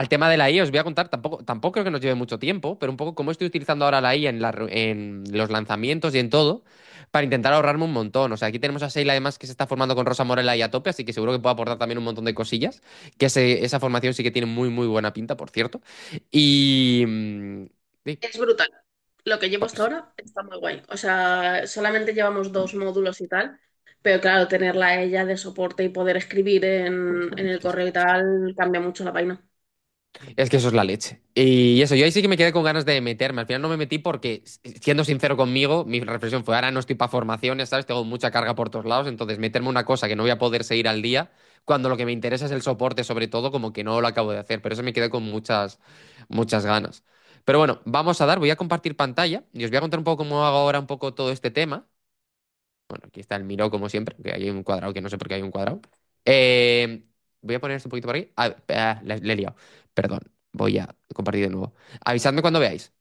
Al tema de la IA os voy a contar, tampoco creo que nos lleve mucho tiempo, pero un poco cómo estoy utilizando ahora la IA en los lanzamientos y en todo, para intentar ahorrarme un montón. O sea, aquí tenemos a Sheila además que se está formando con Rosa Morela y a tope, así que seguro que puedo aportar también un montón de cosillas, que esa formación sí que tiene muy, muy buena pinta, por cierto. Y... sí, Es brutal. Lo que llevo hasta pues, ahora está muy guay. O sea, solamente llevamos dos módulos y tal, pero claro, tenerla a ella de soporte y poder escribir en el correo y tal cambia mucho la vaina. es que eso es la leche. Y eso, yo ahí sí que me quedé con ganas de meterme. Al final no me metí porque, siendo sincero conmigo, mi reflexión fue, ahora no estoy para formaciones, ¿sabes? Tengo mucha carga por todos lados, entonces meterme una cosa que no voy a poder seguir al día, cuando lo que me interesa es el soporte sobre todo, como que no lo acabo de hacer. Pero eso me quedé con muchas, muchas ganas. Pero bueno, voy a compartir pantalla y os voy a contar un poco cómo hago ahora un poco todo este tema. Bueno, aquí está el Miro como siempre, que hay un cuadrado, que no sé por qué hay un cuadrado. Eh, Voy a poner esto un poquito por aquí. Le he liado. Perdón, voy a compartir de nuevo. Avisadme cuando veáis.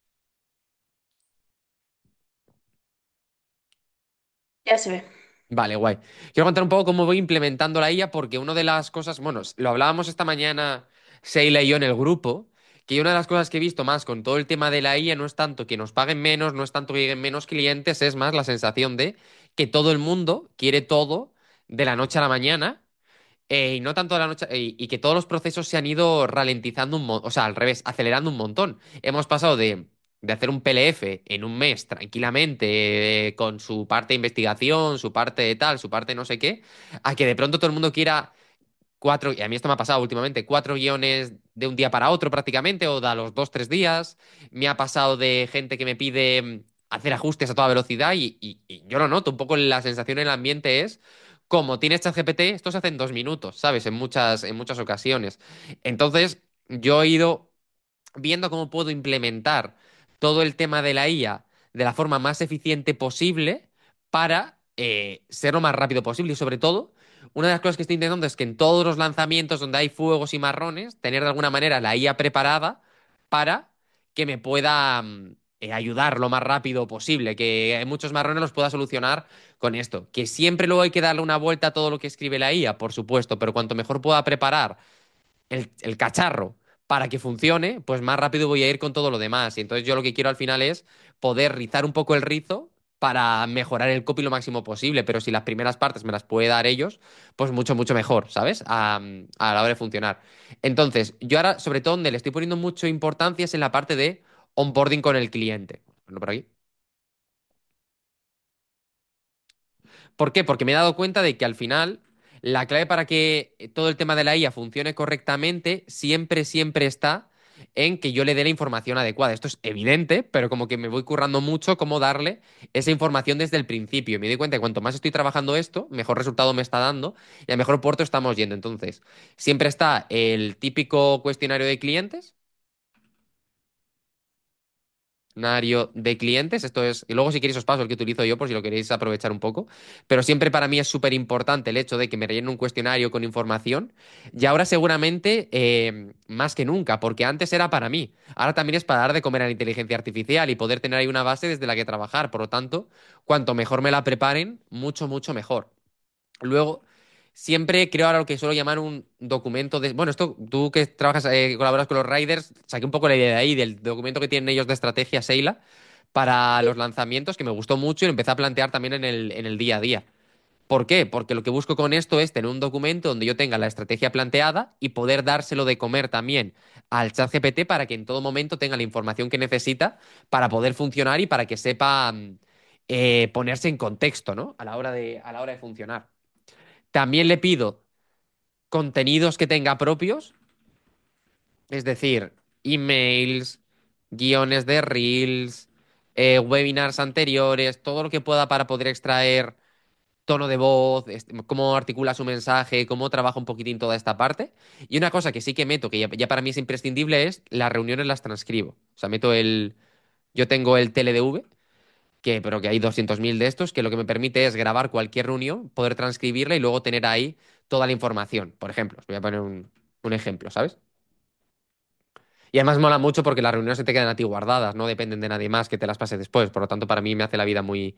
Ya se ve. Vale, guay. Quiero contar un poco cómo voy implementando la IA, porque una de las cosas, bueno, lo hablábamos esta mañana, Sheila y yo en el grupo, que una de las cosas que he visto más con todo el tema de la IA no es tanto que nos paguen menos, no es tanto que lleguen menos clientes, es más la sensación de que todo el mundo quiere todo de la noche a la mañana. Y no tanto de la noche, y que todos los procesos se han ido ralentizando o sea, al revés, acelerando un montón. Hemos pasado de hacer un PLF en un mes tranquilamente, con su parte de investigación, su parte de tal, su parte de no sé qué, a que de pronto todo el mundo quiera cuatro, y a mí esto me ha pasado últimamente, cuatro guiones de un día para otro prácticamente, o de a los 2, 3 días. Me ha pasado de gente que me pide hacer ajustes a toda velocidad y yo lo noto, un poco la sensación en el ambiente es, como tienes ChatGPT, esto se hace en 2 minutos, ¿sabes? En muchas ocasiones. Entonces, yo he ido viendo cómo puedo implementar todo el tema de la IA de la forma más eficiente posible para ser lo más rápido posible. Y sobre todo, una de las cosas que estoy intentando es que en todos los lanzamientos donde hay fuegos y marrones, tener de alguna manera la IA preparada para que me pueda ayudar lo más rápido posible, que hay muchos marrones los pueda solucionar con esto. Que siempre luego hay que darle una vuelta a todo lo que escribe la IA, por supuesto, pero cuanto mejor pueda preparar el cacharro para que funcione, pues más rápido voy a ir con todo lo demás. Y entonces yo lo que quiero al final es poder rizar un poco el rizo para mejorar el copy lo máximo posible. Pero si las primeras partes me las puede dar ellos, pues mucho, mucho mejor, ¿sabes? A la hora de funcionar. Entonces, yo ahora, sobre todo, donde le estoy poniendo mucha importancia es en la parte de onboarding con el cliente. Bueno, por aquí. ¿Por qué? Porque me he dado cuenta de que al final la clave para que todo el tema de la IA funcione correctamente siempre, siempre está en que yo le dé la información adecuada. Esto es evidente, pero como que me voy currando mucho cómo darle esa información desde el principio. Y me doy cuenta que cuanto más estoy trabajando esto, mejor resultado me está dando y a mejor puerto estamos yendo. Entonces, siempre está el típico cuestionario de clientes, cuestionario de clientes. Esto es, y luego si queréis os paso el que utilizo yo por si lo queréis aprovechar un poco. Pero siempre para mí es súper importante el hecho de que me rellenen un cuestionario con información. Y ahora seguramente más que nunca, porque antes era para mí. Ahora también es para dar de comer a la inteligencia artificial y poder tener ahí una base desde la que trabajar. Por lo tanto, cuanto mejor me la preparen, mucho, mucho mejor. Luego, siempre creo ahora lo que suelo llamar un documento de... Bueno, esto tú que trabajas, colaboras con los Riders, saqué un poco la idea de ahí, del documento que tienen ellos de estrategia Seila para los lanzamientos, que me gustó mucho y lo empecé a plantear también en el día a día. ¿Por qué? Porque lo que busco con esto es tener un documento donde yo tenga la estrategia planteada y poder dárselo de comer también al chat GPT para que en todo momento tenga la información que necesita para poder funcionar y para que sepa ponerse en contexto, ¿no? A la hora de funcionar. También le pido contenidos que tenga propios, es decir, emails, guiones de reels, webinars anteriores, todo lo que pueda para poder extraer tono de voz, cómo articula su mensaje, cómo trabaja un poquitín toda esta parte. Y una cosa que sí que meto, que ya para mí es imprescindible, es las reuniones las transcribo. O sea, yo tengo el TLDV, pero que hay 200.000 de estos, que lo que me permite es grabar cualquier reunión, poder transcribirla y luego tener ahí toda la información. Por ejemplo, os voy a poner un ejemplo, ¿sabes? Y además mola mucho porque las reuniones se te quedan a ti guardadas, no dependen de nadie más que te las pase después. Por lo tanto, para mí me hace la vida muy,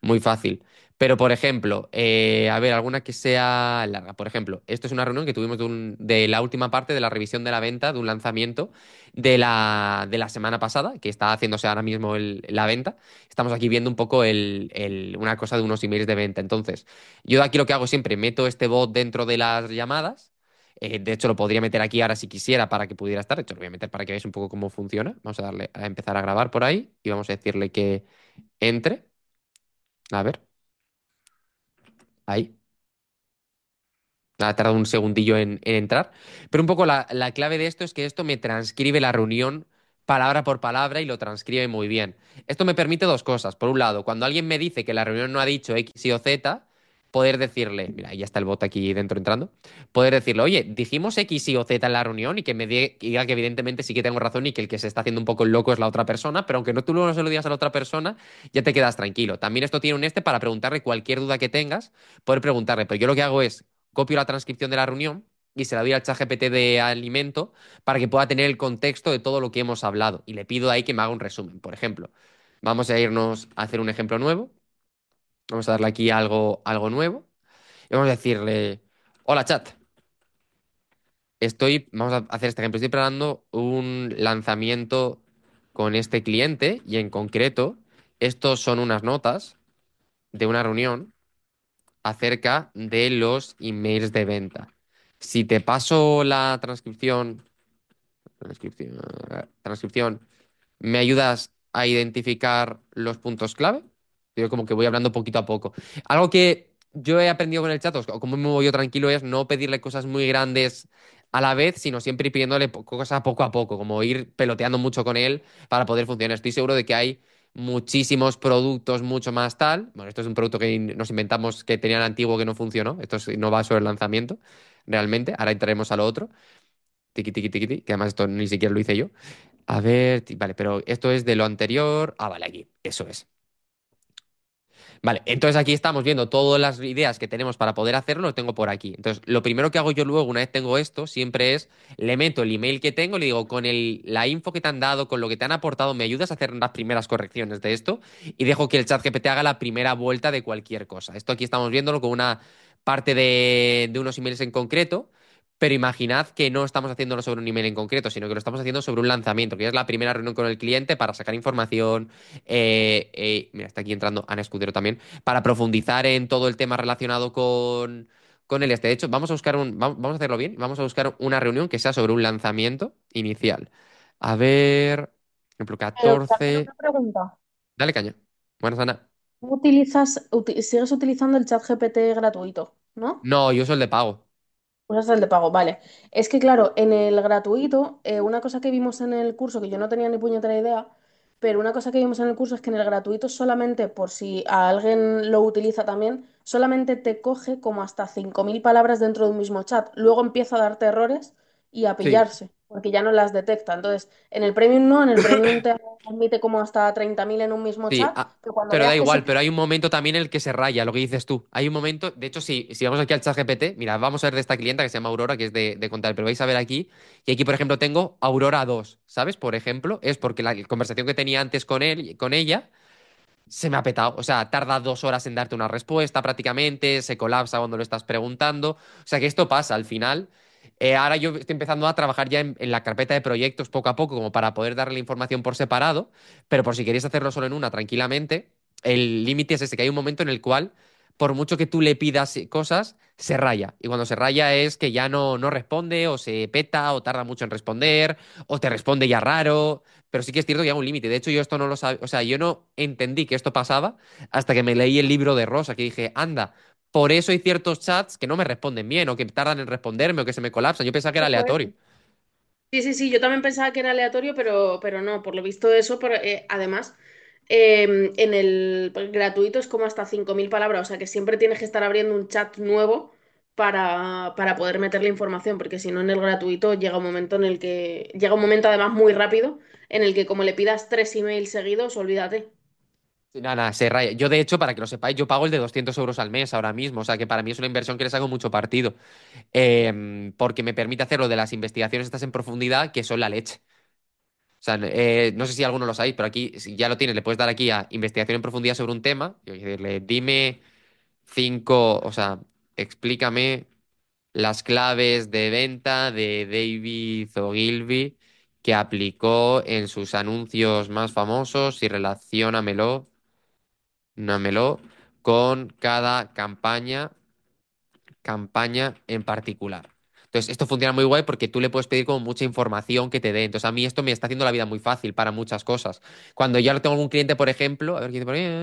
Muy fácil. Pero, por ejemplo, a ver, alguna que sea larga. Por ejemplo, esto es una reunión que tuvimos de la última parte de la revisión de la venta de un lanzamiento de la semana pasada, que está haciéndose ahora mismo la venta. Estamos aquí viendo un poco una cosa de unos emails de venta. Entonces, yo de aquí lo que hago siempre, meto este bot dentro de las llamadas. De hecho, lo podría meter aquí ahora si quisiera para que pudiera estar. De hecho, lo voy a meter para que veáis un poco cómo funciona. Vamos a darle a empezar a grabar por ahí y vamos a decirle que entre. A ver, ahí. Ha tardado un segundillo en entrar. Pero un poco la clave de esto es que esto me transcribe la reunión palabra por palabra y lo transcribe muy bien. Esto me permite dos cosas. Por un lado, cuando alguien me dice que la reunión no ha dicho X, Y o Z, poder decirle, mira, ahí ya está el bot aquí dentro entrando, poder decirle, oye, dijimos X, Y o Z en la reunión y que diga que evidentemente sí que tengo razón y que el que se está haciendo un poco el loco es la otra persona, pero aunque no tú no se lo digas a la otra persona, ya te quedas tranquilo. También esto tiene un para preguntarle cualquier duda que tengas, poder preguntarle, pero yo lo que hago es copio la transcripción de la reunión y se la doy al ChatGPT de alimento para que pueda tener el contexto de todo lo que hemos hablado. Y le pido ahí que me haga un resumen. Por ejemplo, vamos a irnos a hacer un ejemplo nuevo. Vamos a darle aquí algo nuevo. Y vamos a decirle, hola chat, vamos a hacer este ejemplo, estoy preparando un lanzamiento con este cliente y en concreto, estos son unas notas de una reunión acerca de los emails de venta. Si te paso la transcripción, ¿me ayudas a identificar los puntos clave? Yo como que voy hablando poquito a poco. Algo que yo he aprendido con el chat, o como me voy yo tranquilo, es no pedirle cosas muy grandes a la vez, sino siempre ir pidiéndole cosas poco a poco, como ir peloteando mucho con él para poder funcionar. Estoy seguro de que hay muchísimos productos, mucho más tal. Bueno, esto es un producto que nos inventamos que tenía el antiguo que no funcionó. No va sobre el lanzamiento, realmente. Ahora entraremos a lo otro. Tiki, tiki, tiki, tiki, que además esto ni siquiera lo hice yo. A ver, vale, pero esto es de lo anterior. Ah, vale, aquí, eso es. Vale, entonces aquí estamos viendo todas las ideas que tenemos para poder hacerlo, lo tengo por aquí. Entonces, lo primero que hago yo luego, una vez tengo esto, siempre es, le meto el email que tengo, le digo, con la info que te han dado, con lo que te han aportado, ¿me ayudas a hacer las primeras correcciones de esto? Y dejo que el chat GPT haga la primera vuelta de cualquier cosa. Esto aquí estamos viéndolo con una parte de unos emails en concreto. Pero imaginad que no estamos haciéndolo sobre un email en concreto, sino que lo estamos haciendo sobre un lanzamiento, que es la primera reunión con el cliente para sacar información. Mira, está aquí entrando Ana Escudero también, para profundizar en todo el tema relacionado con el este. De hecho, vamos a hacerlo bien, vamos a buscar una reunión que sea sobre un lanzamiento inicial. A ver, por ejemplo, Pero también 14. una pregunta. Dale caña. Buenas, Ana. ¿Tú sigues utilizando el chat GPT gratuito, ¿no? No, yo soy el de pago. Usas el de pago, vale. Es que claro, en el gratuito, una cosa que vimos en el curso, que yo no tenía ni puñetera idea, pero una cosa que vimos en el curso es que en el gratuito solamente, por si a alguien lo utiliza también, solamente te coge como hasta 5.000 palabras dentro de un mismo chat. Luego empieza a darte errores y a Sí. pillarse, porque ya no las detecta. Entonces, en el Premium no, en el Premium te admite como hasta 30.000 en un mismo Sí, chat, que cuando pero da veas que se igual, pilla, pero hay un momento también en el que se raya, lo que dices tú. Hay un momento, de hecho, si vamos aquí al chat GPT, mira, vamos a ver de esta clienta que se llama Aurora, que es de contar, pero vais a ver aquí, y aquí, por ejemplo, tengo Aurora 2, ¿sabes? Por ejemplo, es porque la conversación que tenía antes con él, con ella, se me ha petado. O sea, tarda 2 horas en darte una respuesta prácticamente, se colapsa cuando lo estás preguntando. O sea, que esto pasa al final. Ahora yo estoy empezando a trabajar ya en la carpeta de proyectos poco a poco, como para poder darle la información por separado, pero por si queréis hacerlo solo en una, tranquilamente, el límite es ese, que hay un momento en el cual, por mucho que tú le pidas cosas, se raya. Y cuando se raya es que ya no responde, o se peta, o tarda mucho en responder, o te responde ya raro. Pero sí que es cierto que hay un límite. De hecho, yo esto no lo sabía. O sea, yo no entendí que esto pasaba hasta que me leí el libro de Rosa, que dije, anda, por eso hay ciertos chats que no me responden bien, o que tardan en responderme, o que se me colapsan. Yo pensaba que era eso es. aleatorio. Sí, sí, sí, yo también pensaba que era aleatorio, pero no, por lo visto eso, además, en el gratuito es como hasta 5.000 palabras, o sea que siempre tienes que estar abriendo un chat nuevo para poder meter la información, porque si no en el gratuito llega un momento además muy rápido, en el que como le pidas 3 emails seguidos, olvídate. Sí, nada, nada, se raya. Yo, de hecho, para que lo sepáis, yo pago el de 200 euros al mes ahora mismo. O sea, que para mí es una inversión que les hago mucho partido. Porque me permite hacer lo de las investigaciones estas en profundidad, que son la leche. O sea, no sé si alguno lo sabéis, pero aquí si ya lo tienes, le puedes dar aquí a investigación en profundidad sobre un tema y decirle, dime cinco, o sea, explícame las claves de venta de David Ogilvy que aplicó en sus anuncios más famosos y relaciónamelo con cada campaña en particular. Entonces, esto funciona muy guay porque tú le puedes pedir como mucha información que te dé. Entonces, a mí esto me está haciendo la vida muy fácil para muchas cosas. Cuando ya lo tengo algún cliente, por ejemplo, a ver qué dice por ahí.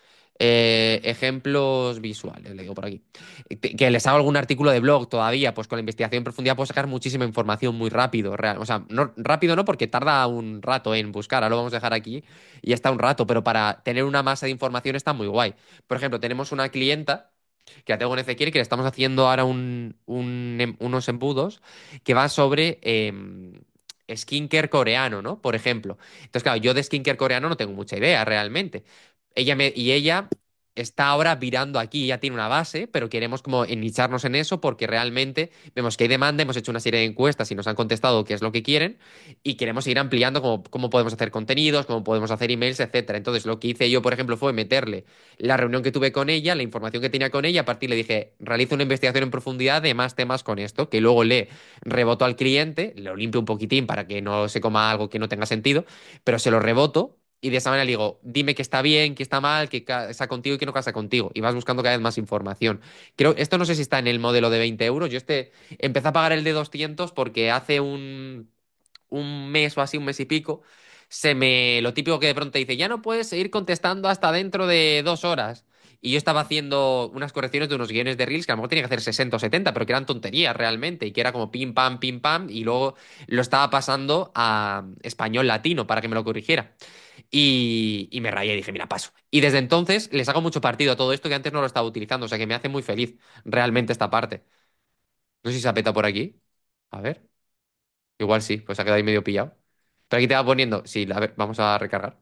Ejemplos visuales, le digo por aquí. Que les hago algún artículo de blog todavía, pues con la investigación en profundidad puedo sacar muchísima información muy rápido. O sea, no, rápido no, porque tarda un rato en buscar. Ahora lo vamos a dejar aquí y está un rato, pero para tener una masa de información está muy guay. Por ejemplo, tenemos una clienta que la tengo en Ezequiel, que le estamos haciendo ahora unos embudos que va sobre skincare coreano, ¿no? Por ejemplo. Entonces, claro, yo de skincare coreano no tengo mucha idea realmente. Ella está ahora virando aquí, ya tiene una base, pero queremos como nicharnos en eso porque realmente vemos que hay demanda, hemos hecho una serie de encuestas y nos han contestado qué es lo que quieren y queremos ir ampliando cómo podemos hacer contenidos, cómo podemos hacer emails, etcétera. Entonces, lo que hice yo, por ejemplo, fue meterle la reunión que tuve con ella, la información que tenía con ella, a partir le dije, realiza una investigación en profundidad de más temas con esto, que luego le reboto al cliente, lo limpio un poquitín para que no se coma algo que no tenga sentido, pero se lo reboto. Y de esa manera le digo, dime que está bien, que está mal, que casa contigo y que no casa contigo. Y vas buscando cada vez más información. Creo, esto no sé si está en el modelo de 20 euros. Yo empecé a pagar el de 200 porque hace un mes o así, un mes y pico, lo típico que de pronto te dice, ya no puedes seguir contestando hasta dentro de 2 horas. Y yo estaba haciendo unas correcciones de unos guiones de Reels que a lo mejor tenía que hacer 60 o 70, pero que eran tonterías realmente, y que era como pim pam, y luego lo estaba pasando a español latino para que me lo corrigiera. Y me rayé y dije, mira, paso. Y desde entonces les hago mucho partido a todo esto que antes no lo estaba utilizando, o sea que me hace muy feliz realmente esta parte. No sé si se ha petado por aquí. A ver. Igual sí, pues se ha quedado ahí medio pillado. Pero aquí te va poniendo. Sí, a ver, vamos a recargar.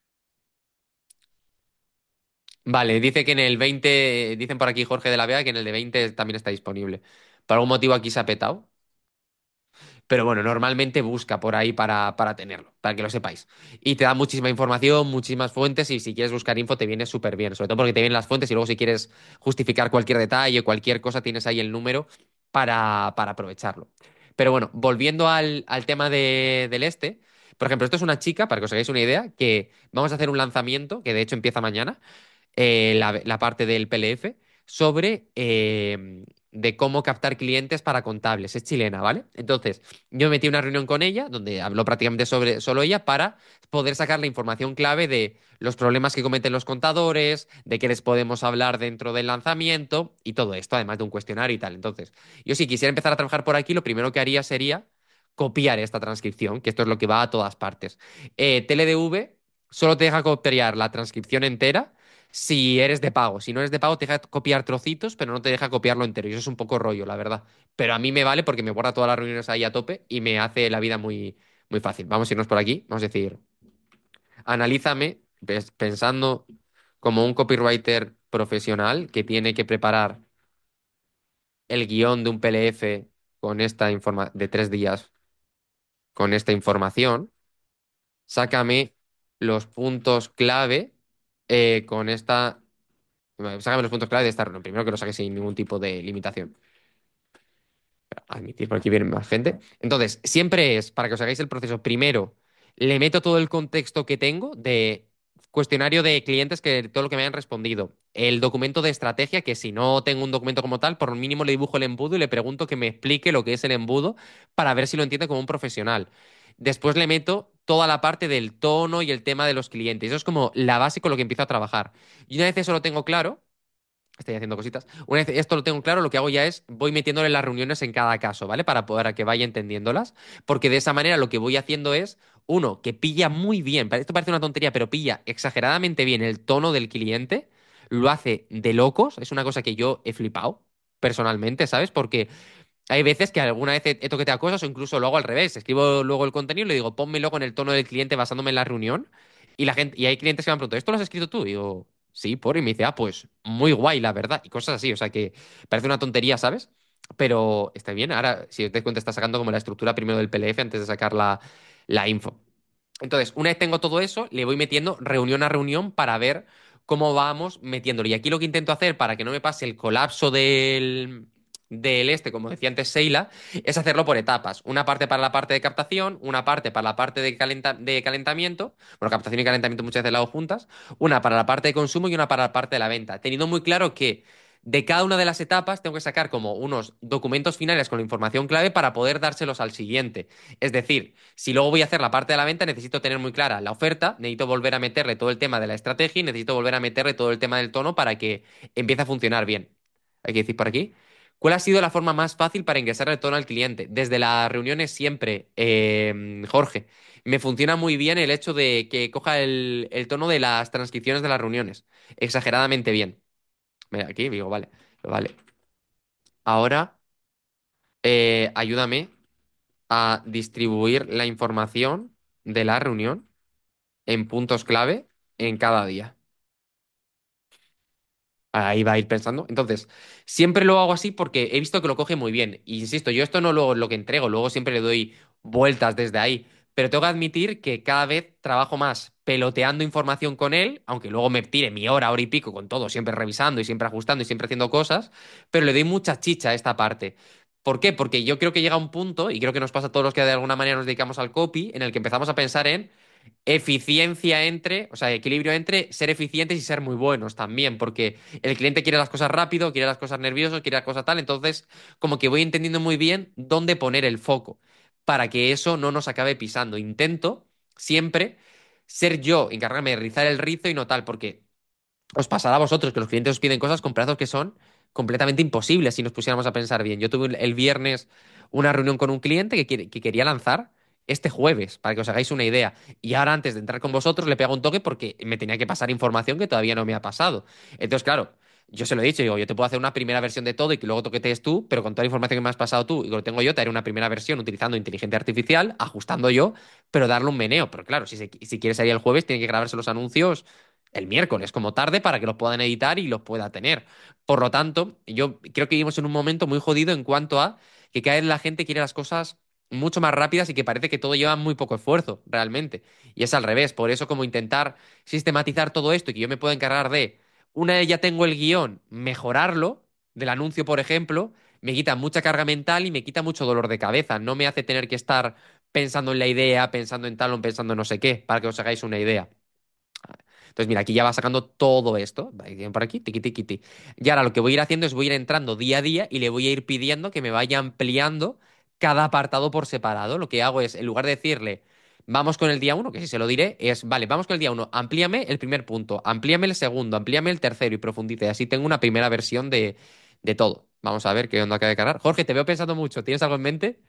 Vale, dice que en el 20, dicen por aquí Jorge de la Vega que en el de 20 también está disponible. Por algún motivo aquí se ha petado. Pero bueno, normalmente busca por ahí para tenerlo, para que lo sepáis. Y te da muchísima información, muchísimas fuentes, y si quieres buscar info te viene súper bien, sobre todo porque te vienen las fuentes y luego si quieres justificar cualquier detalle, cualquier cosa, tienes ahí el número para aprovecharlo. Pero bueno, volviendo al tema del este, por ejemplo, esto es una chica, para que os hagáis una idea, que vamos a hacer un lanzamiento, que de hecho empieza mañana, la parte del PLF, sobre de cómo captar clientes para contables. Es chilena, ¿vale? Entonces, yo me metí en una reunión con ella, donde habló prácticamente sobre solo ella, para poder sacar la información clave de los problemas que cometen los contadores, de qué les podemos hablar dentro del lanzamiento y todo esto, además de un cuestionario y tal. Entonces, yo si quisiera empezar a trabajar por aquí, lo primero que haría sería copiar esta transcripción, que esto es lo que va a todas partes. TeleDV solo te deja copiar la transcripción entera si eres de pago. Si no eres de pago, te deja copiar trocitos, pero no te deja copiarlo entero. Y eso es un poco rollo, la verdad. Pero a mí me vale porque me borra todas las reuniones ahí a tope y me hace la vida muy, muy fácil. Vamos a irnos por aquí. Vamos a decir, analízame pensando como un copywriter profesional que tiene que preparar el guión de un PLF con de 3 días con esta información. Sácame los puntos clave con esta. Sácame los puntos clave de esta reunión. Primero que lo saque sin ningún tipo de limitación. Admitir, por aquí viene más gente. Entonces, siempre es, para que os hagáis el proceso, primero le meto todo el contexto que tengo de cuestionario de clientes, que todo lo que me hayan respondido. El documento de estrategia, que si no tengo un documento como tal, por mínimo le dibujo el embudo y le pregunto que me explique lo que es el embudo para ver si lo entiende como un profesional. Después le meto toda la parte del tono y el tema de los clientes. Eso es como la base con lo que empiezo a trabajar. Y una vez eso lo tengo claro, estoy haciendo cositas. Una vez esto lo tengo claro, lo que hago ya es voy metiéndole las reuniones en cada caso, ¿vale? Para que vaya entendiéndolas. Porque de esa manera lo que voy haciendo es, uno, que pilla muy bien. Esto parece una tontería, pero pilla exageradamente bien el tono del cliente. Lo hace de locos. Es una cosa que yo he flipado personalmente, ¿sabes? Porque hay veces que alguna vez he toqueteado cosas o incluso lo hago al revés. Escribo luego el contenido y le digo, pónmelo con el tono del cliente basándome en la reunión. Y hay clientes que me han preguntado, ¿esto lo has escrito tú? Y digo, sí, y me dice, ah, pues muy guay, la verdad. Y cosas así, o sea que parece una tontería, ¿sabes? Pero está bien. Ahora, si os dais cuenta, está sacando como la estructura primero del PLF antes de sacar la info. Entonces, una vez tengo todo eso, le voy metiendo reunión a reunión para ver cómo vamos metiéndolo. Y aquí lo que intento hacer para que no me pase el colapso del este, como decía antes Seila, es hacerlo por etapas. Una parte para la parte de captación, una parte para la parte de calentamiento. Bueno, captación y calentamiento muchas veces las hago juntas. Una para la parte de consumo y una para la parte de la venta. Teniendo muy claro que de cada una de las etapas tengo que sacar como unos documentos finales con la información clave para poder dárselos al siguiente. Es decir, si luego voy a hacer la parte de la venta, necesito tener muy clara la oferta, necesito volver a meterle todo el tema de la estrategia y necesito volver a meterle todo el tema del tono para que empiece a funcionar bien. Hay que decir por aquí. ¿Cuál ha sido la forma más fácil para ingresar el tono al cliente? Desde las reuniones siempre, Jorge. Me funciona muy bien el hecho de que coja el tono de las transcripciones de las reuniones. Exageradamente bien. Mira, aquí digo, vale, vale. Ahora, ayúdame a distribuir la información de la reunión en puntos clave en cada día. Ahí va a ir pensando. Entonces, siempre lo hago así porque he visto que lo coge muy bien. Y insisto, yo esto no lo que entrego, luego siempre le doy vueltas desde ahí. Pero tengo que admitir que cada vez trabajo más peloteando información con él, aunque luego me tire mi hora, hora y pico con todo, siempre revisando y siempre ajustando y siempre haciendo cosas, pero le doy mucha chicha a esta parte. ¿Por qué? Porque yo creo que llega un punto, y creo que nos pasa a todos los que de alguna manera nos dedicamos al copy, en el que empezamos a pensar en eficiencia entre, o sea, equilibrio entre ser eficientes y ser muy buenos también, porque el cliente quiere las cosas rápido, quiere las cosas nervioso, quiere las cosas tal, entonces como que voy entendiendo muy bien dónde poner el foco para que eso no nos acabe pisando. Intento siempre ser yo, encargarme de rizar el rizo y no tal, porque os pasará a vosotros que los clientes os piden cosas con plazos que son completamente imposibles si nos pusiéramos a pensar bien. Yo tuve el viernes una reunión con un cliente que quería lanzar este jueves, para que os hagáis una idea. Y ahora, antes de entrar con vosotros, le pego un toque porque me tenía que pasar información que todavía no me ha pasado. Entonces, claro, yo se lo he dicho, digo, yo te puedo hacer una primera versión de todo y que luego toquetees tú, pero con toda la información que me has pasado tú y que lo tengo yo, te haré una primera versión utilizando inteligencia artificial, ajustando yo, pero darle un meneo. Pero claro, si quieres salir el jueves, tiene que grabarse los anuncios el miércoles como tarde para que los puedan editar y los pueda tener. Por lo tanto, yo creo que vivimos en un momento muy jodido en cuanto a que cada vez la gente quiere las cosas mucho más rápidas y que parece que todo lleva muy poco esfuerzo, realmente. Y es al revés. Por eso, como intentar sistematizar todo esto y que yo me pueda encargar de, una vez ya tengo el guión, mejorarlo, del anuncio, por ejemplo, me quita mucha carga mental y me quita mucho dolor de cabeza. No me hace tener que estar pensando en la idea, pensando en tal o pensando en no sé qué, para que os hagáis una idea. Entonces, mira, aquí ya va sacando todo esto. Por aquí, tiqui, tiqui, ti. Y ahora lo que voy a ir haciendo es voy a ir entrando día a día y le voy a ir pidiendo que me vaya ampliando cada apartado por separado. Lo que hago es, en lugar de decirle, vamos con el día uno, que sí se lo diré, es, vale, vamos con el día uno, amplíame el primer punto, amplíame el segundo, amplíame el tercero y profundice. Así tengo una primera versión de todo. Vamos a ver qué onda acaba de cargar. Jorge, te veo pensando mucho. ¿Tienes algo en mente?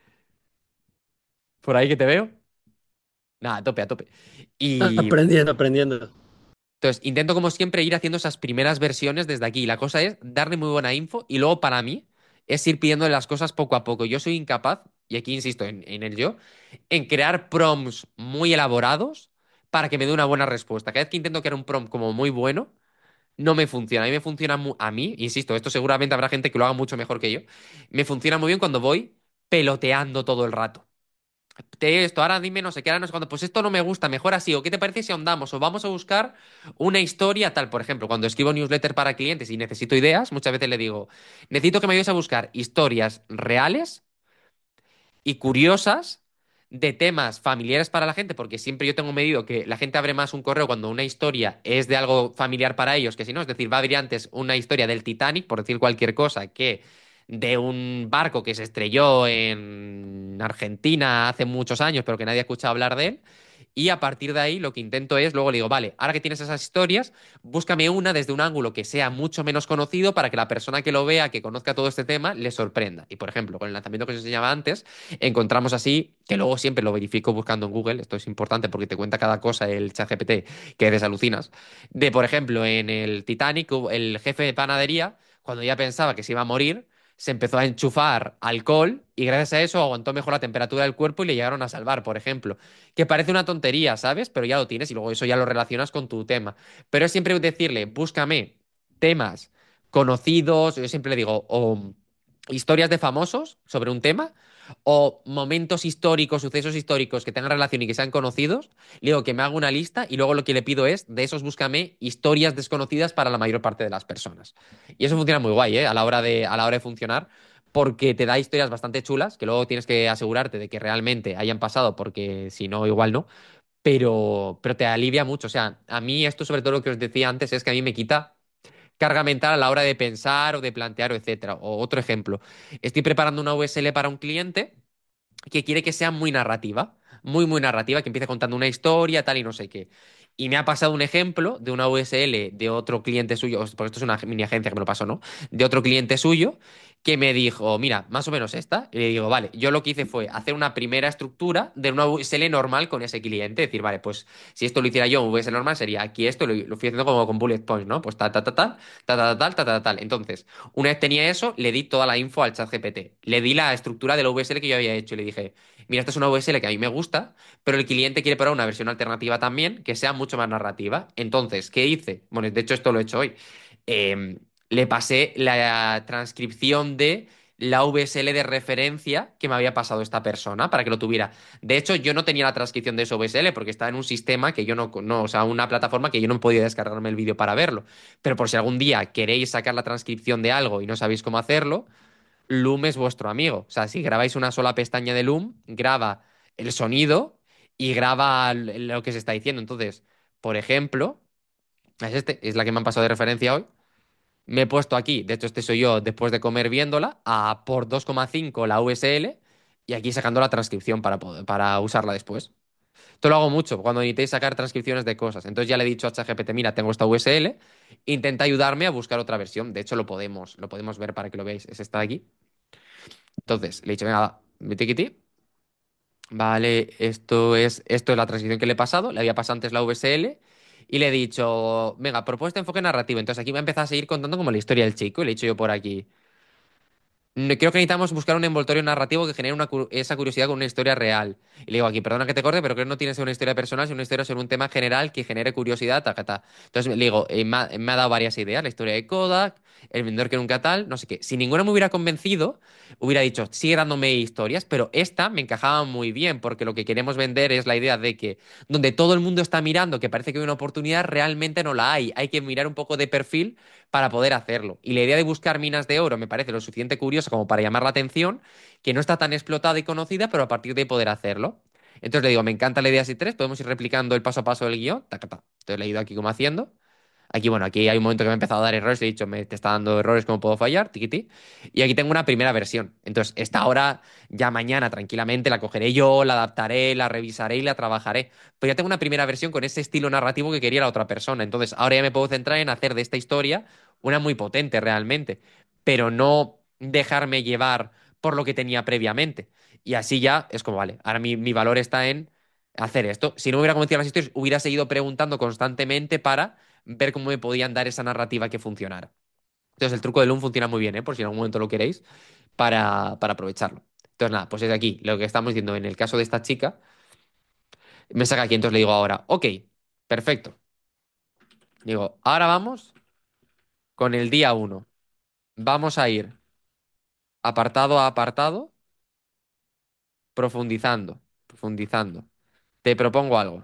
Por ahí que te veo. Nada, a tope, a tope. Y Aprendiendo, aprendiendo. entonces, intento como siempre ir haciendo esas primeras versiones desde aquí. La cosa es darle muy buena info y luego para mí es ir pidiéndole las cosas poco a poco. Yo soy incapaz, y aquí insisto en el yo, en crear prompts muy elaborados para que me dé una buena respuesta. Cada vez que intento crear un prompt como muy bueno, no me funciona. A mí me funciona a mí, insisto, esto seguramente habrá gente que lo haga mucho mejor que yo. Me funciona muy bien cuando voy peloteando todo el rato esto, ahora dime no sé qué, ahora no sé cuándo, pues esto no me gusta, mejor así, o qué te parece si ahondamos, o vamos a buscar una historia tal, por ejemplo, cuando escribo newsletter para clientes y necesito ideas, muchas veces le digo, necesito que me ayudes a buscar historias reales y curiosas de temas familiares para la gente, porque siempre yo tengo medido que la gente abre más un correo cuando una historia es de algo familiar para ellos que si no, es decir, va a abrir antes una historia del Titanic, por decir cualquier cosa, que de un barco que se estrelló en Argentina hace muchos años, pero que nadie ha escuchado hablar de él. Y a partir de ahí lo que intento es, luego le digo, vale, ahora que tienes esas historias, búscame una desde un ángulo que sea mucho menos conocido para que la persona que lo vea, que conozca todo este tema, le sorprenda. Y por ejemplo, con el lanzamiento que os enseñaba antes, encontramos así, que luego siempre lo verifico buscando en Google, esto es importante porque te cuenta cada cosa el ChatGPT, que desalucinas, de por ejemplo, en el Titanic, el jefe de panadería, cuando ya pensaba que se iba a morir, se empezó a enchufar alcohol y gracias a eso aguantó mejor la temperatura del cuerpo y le llegaron a salvar, por ejemplo. Que parece una tontería, ¿sabes? Pero ya lo tienes y luego eso ya lo relacionas con tu tema. Pero es siempre decirle, búscame temas conocidos, yo siempre le digo, o historias de famosos sobre un tema, o momentos históricos, sucesos históricos que tengan relación y que sean conocidos, le digo que me haga una lista y luego lo que le pido es, de esos búscame historias desconocidas para la mayor parte de las personas. Y eso funciona muy guay, ¿eh? A la hora de funcionar, porque te da historias bastante chulas, que luego tienes que asegurarte de que realmente hayan pasado, porque si no, igual no, pero te alivia mucho. O sea, a mí esto sobre todo lo que os decía antes es que a mí me quita carga mental a la hora de pensar o de plantear o etcétera. O otro ejemplo, estoy preparando una VSL para un cliente que quiere que sea muy narrativa, muy, muy narrativa, que empiece contando una historia, tal y no sé qué. Y me ha pasado un ejemplo de una USL de otro cliente suyo, porque esto es una mini agencia que me lo pasó, ¿no? De otro cliente suyo que me dijo, mira, más o menos esta. Y le digo, vale, yo lo que hice fue hacer una primera estructura de una USL normal con ese cliente. Decir, vale, pues si esto lo hiciera yo, un VSL normal sería aquí esto, lo fui haciendo como con bullet points, ¿no? Pues ta, ta, ta, tal, ta, ta, ta, tal, ta, ta, tal. Entonces, una vez tenía eso, le di toda la info al chat GPT. Le di la estructura de la VSL que yo había hecho y le dije, mira, esta es una VSL que a mí me gusta, pero el cliente quiere probar una versión alternativa también que sea mucho más narrativa. Entonces, ¿qué hice? Bueno, de hecho esto lo he hecho hoy. Le pasé la transcripción de la VSL de referencia que me había pasado esta persona para que lo tuviera. De hecho, yo no tenía la transcripción de esa VSL porque estaba en un sistema que yo no, o sea, una plataforma que yo no podía descargarme el vídeo para verlo. Pero por si algún día queréis sacar la transcripción de algo y no sabéis cómo hacerlo, Loom es vuestro amigo. O sea, si grabáis una sola pestaña de Loom, graba el sonido y graba lo que se está diciendo. Entonces, por ejemplo, es la que me han pasado de referencia hoy. Me he puesto aquí, de hecho, este soy yo después de comer viéndola, a por 2,5 la USL y aquí sacando la transcripción para usarla después. Esto lo hago mucho cuando necesitéis sacar transcripciones de cosas. Entonces ya le he dicho a ChatGPT, mira, tengo esta USL, intenta ayudarme a buscar otra versión. De hecho, lo podemos ver para que lo veáis. Es esta de aquí. Entonces, le he dicho, venga, va, tiquití. Vale, esto es la transición que le he pasado. Le había pasado antes la VSL y le he dicho, venga, propuesta enfoque narrativo. Entonces aquí me ha empezado a seguir contando como la historia del chico. Y le he dicho yo por aquí. Creo que necesitamos buscar un envoltorio narrativo que genere esa curiosidad con una historia real. Y le digo aquí, perdona que te corte, pero creo que no tiene que ser una historia personal, sino una historia sobre un tema general que genere curiosidad, ta, ta, ta. Entonces le digo, me ha dado varias ideas, la historia de Kodak, el vendedor que nunca tal, no sé qué. Si ninguna me hubiera convencido, hubiera dicho, sigue dándome historias, pero esta me encajaba muy bien, porque lo que queremos vender es la idea de que donde todo el mundo está mirando, que parece que hay una oportunidad, realmente no la hay. Hay que mirar un poco de perfil para poder hacerlo. Y la idea de buscar minas de oro me parece lo suficiente curiosa como para llamar la atención, que no está tan explotada y conocida, pero a partir de ahí poder hacerlo. Entonces le digo, me encanta la idea así tres, podemos ir replicando el paso a paso del guión. Taca, ta. Entonces le he ido aquí como haciendo. Aquí, bueno, aquí hay un momento que me ha empezado a dar errores, le he dicho, te está dando errores, ¿cómo puedo fallar? Tiquití. Y aquí tengo una primera versión. Entonces, esta hora, ya mañana, tranquilamente, la cogeré yo, la adaptaré, la revisaré y la trabajaré. Pero ya tengo una primera versión con ese estilo narrativo que quería la otra persona. Entonces, ahora ya me puedo centrar en hacer de esta historia una muy potente realmente, pero no dejarme llevar por lo que tenía previamente. Y así ya es como, vale, ahora mi valor está en hacer esto. Si no me hubiera convencido las historias, hubiera seguido preguntando constantemente para ver cómo me podían dar esa narrativa que funcionara. Entonces el truco de Loom funciona muy bien, ¿eh? Por si en algún momento lo queréis, para aprovecharlo. Entonces nada, pues es aquí lo que estamos diciendo. En el caso de esta chica, me saca aquí, entonces le digo ahora, ok, perfecto. Digo, ahora vamos con el día uno. Vamos a ir apartado a apartado, profundizando, profundizando. Te propongo algo.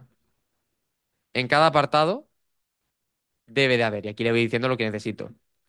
En cada apartado debe de haber, y aquí le voy diciendo lo que necesito.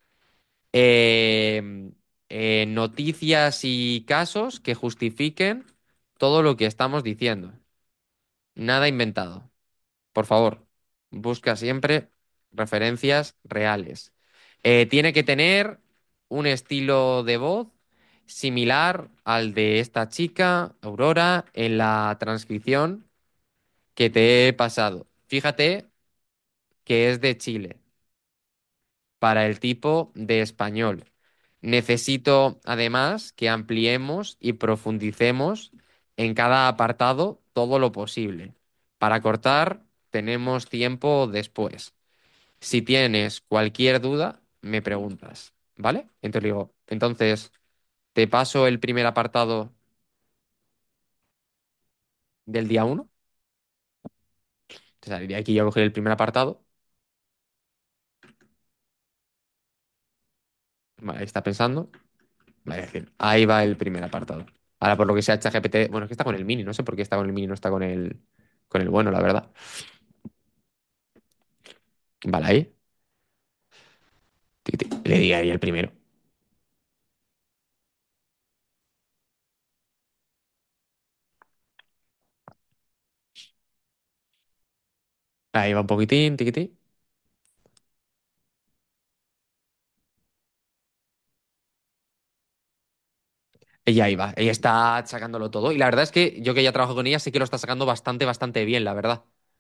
eh, Noticias y casos que justifiquen todo lo que estamos diciendo. Nada inventado. Por favor, busca siempre referencias reales. Tiene que tener un estilo de voz similar al de esta chica, Aurora, en la transcripción que te he pasado. Fíjate que es de Chile, para el tipo de español. Necesito, además, que ampliemos y profundicemos en cada apartado todo lo posible. Para cortar, tenemos tiempo después. Si tienes cualquier duda, me preguntas, ¿vale? Entonces digo, entonces, te paso el primer apartado del día uno. Entonces, de aquí yo coger el primer apartado. Vale, ahí está pensando. Vale, es decir, ahí va el primer apartado. Ahora, por lo que sea, ChatGPT, bueno, es que está con el mini, no sé por qué está con el mini, no está con el bueno, la verdad. Vale, ahí. Tiqui, tiqui. Le di ahí el primero. Ahí va un poquitín, tiquití. Ella ahí va, ella está sacándolo todo. Y la verdad es que yo que ya trabajo con ella, sé que lo está sacando bastante, bastante bien, la verdad.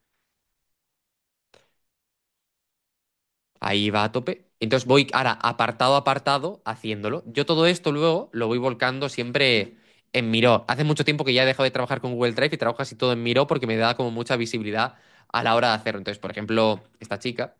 Ahí va a tope. Entonces voy ahora apartado a apartado haciéndolo. Yo todo esto luego lo voy volcando siempre en Miro. Hace mucho tiempo que ya he dejado de trabajar con Google Drive y trabajo casi todo en Miro porque me da como mucha visibilidad a la hora de hacerlo. Entonces, por ejemplo, esta chica.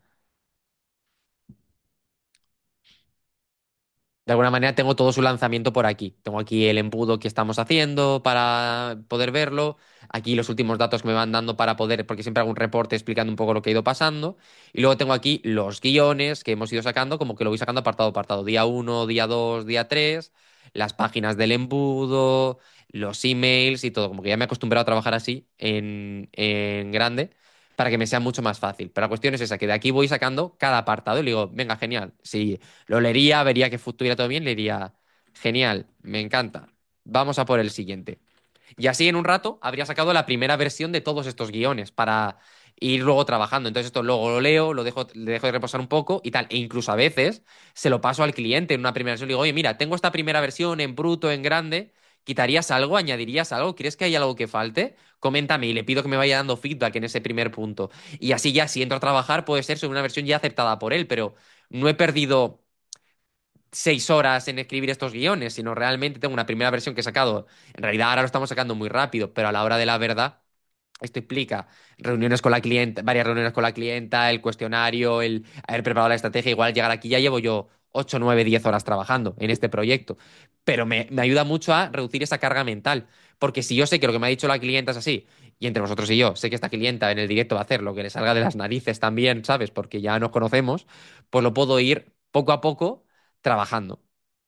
De alguna manera tengo todo su lanzamiento por aquí. Tengo aquí el embudo que estamos haciendo para poder verlo. Aquí los últimos datos que me van dando para poder, porque siempre hago un reporte explicando un poco lo que ha ido pasando. Y luego tengo aquí los guiones que hemos ido sacando, como que lo voy sacando apartado a apartado. Día uno, día 2, día 3, las páginas del embudo, los emails y todo. Como que ya me he acostumbrado a trabajar así en grande para que me sea mucho más fácil. Pero la cuestión es esa, que de aquí voy sacando cada apartado y le digo, venga, genial. Si lo leería, vería que estuviera todo bien, le diría, genial, me encanta, vamos a por el siguiente. Y así en un rato habría sacado la primera versión de todos estos guiones para ir luego trabajando. Entonces esto luego lo leo, le dejo de reposar un poco y tal. E incluso a veces se lo paso al cliente en una primera versión. Le digo, oye, mira, tengo esta primera versión en bruto, en grande. ¿Quitarías algo? ¿Añadirías algo? ¿Crees que hay algo que falte? Coméntame y le pido que me vaya dando feedback en ese primer punto. Y así ya si entro a trabajar puede ser sobre una versión ya aceptada por él, pero no he perdido 6 horas en escribir estos guiones, sino realmente tengo una primera versión que he sacado. En realidad ahora lo estamos sacando muy rápido, pero a la hora de la verdad, esto implica reuniones con la clienta, varias reuniones con la clienta, el cuestionario, el haber preparado la estrategia. Igual llegar aquí ya llevo yo 8 9 10 horas trabajando en este proyecto, pero me ayuda mucho a reducir esa carga mental, porque si yo sé que lo que me ha dicho la clienta es así, y entre vosotros y yo sé que esta clienta en el directo va a hacer lo que le salga de las narices también, ¿sabes? Porque ya nos conocemos, pues lo puedo ir poco a poco trabajando.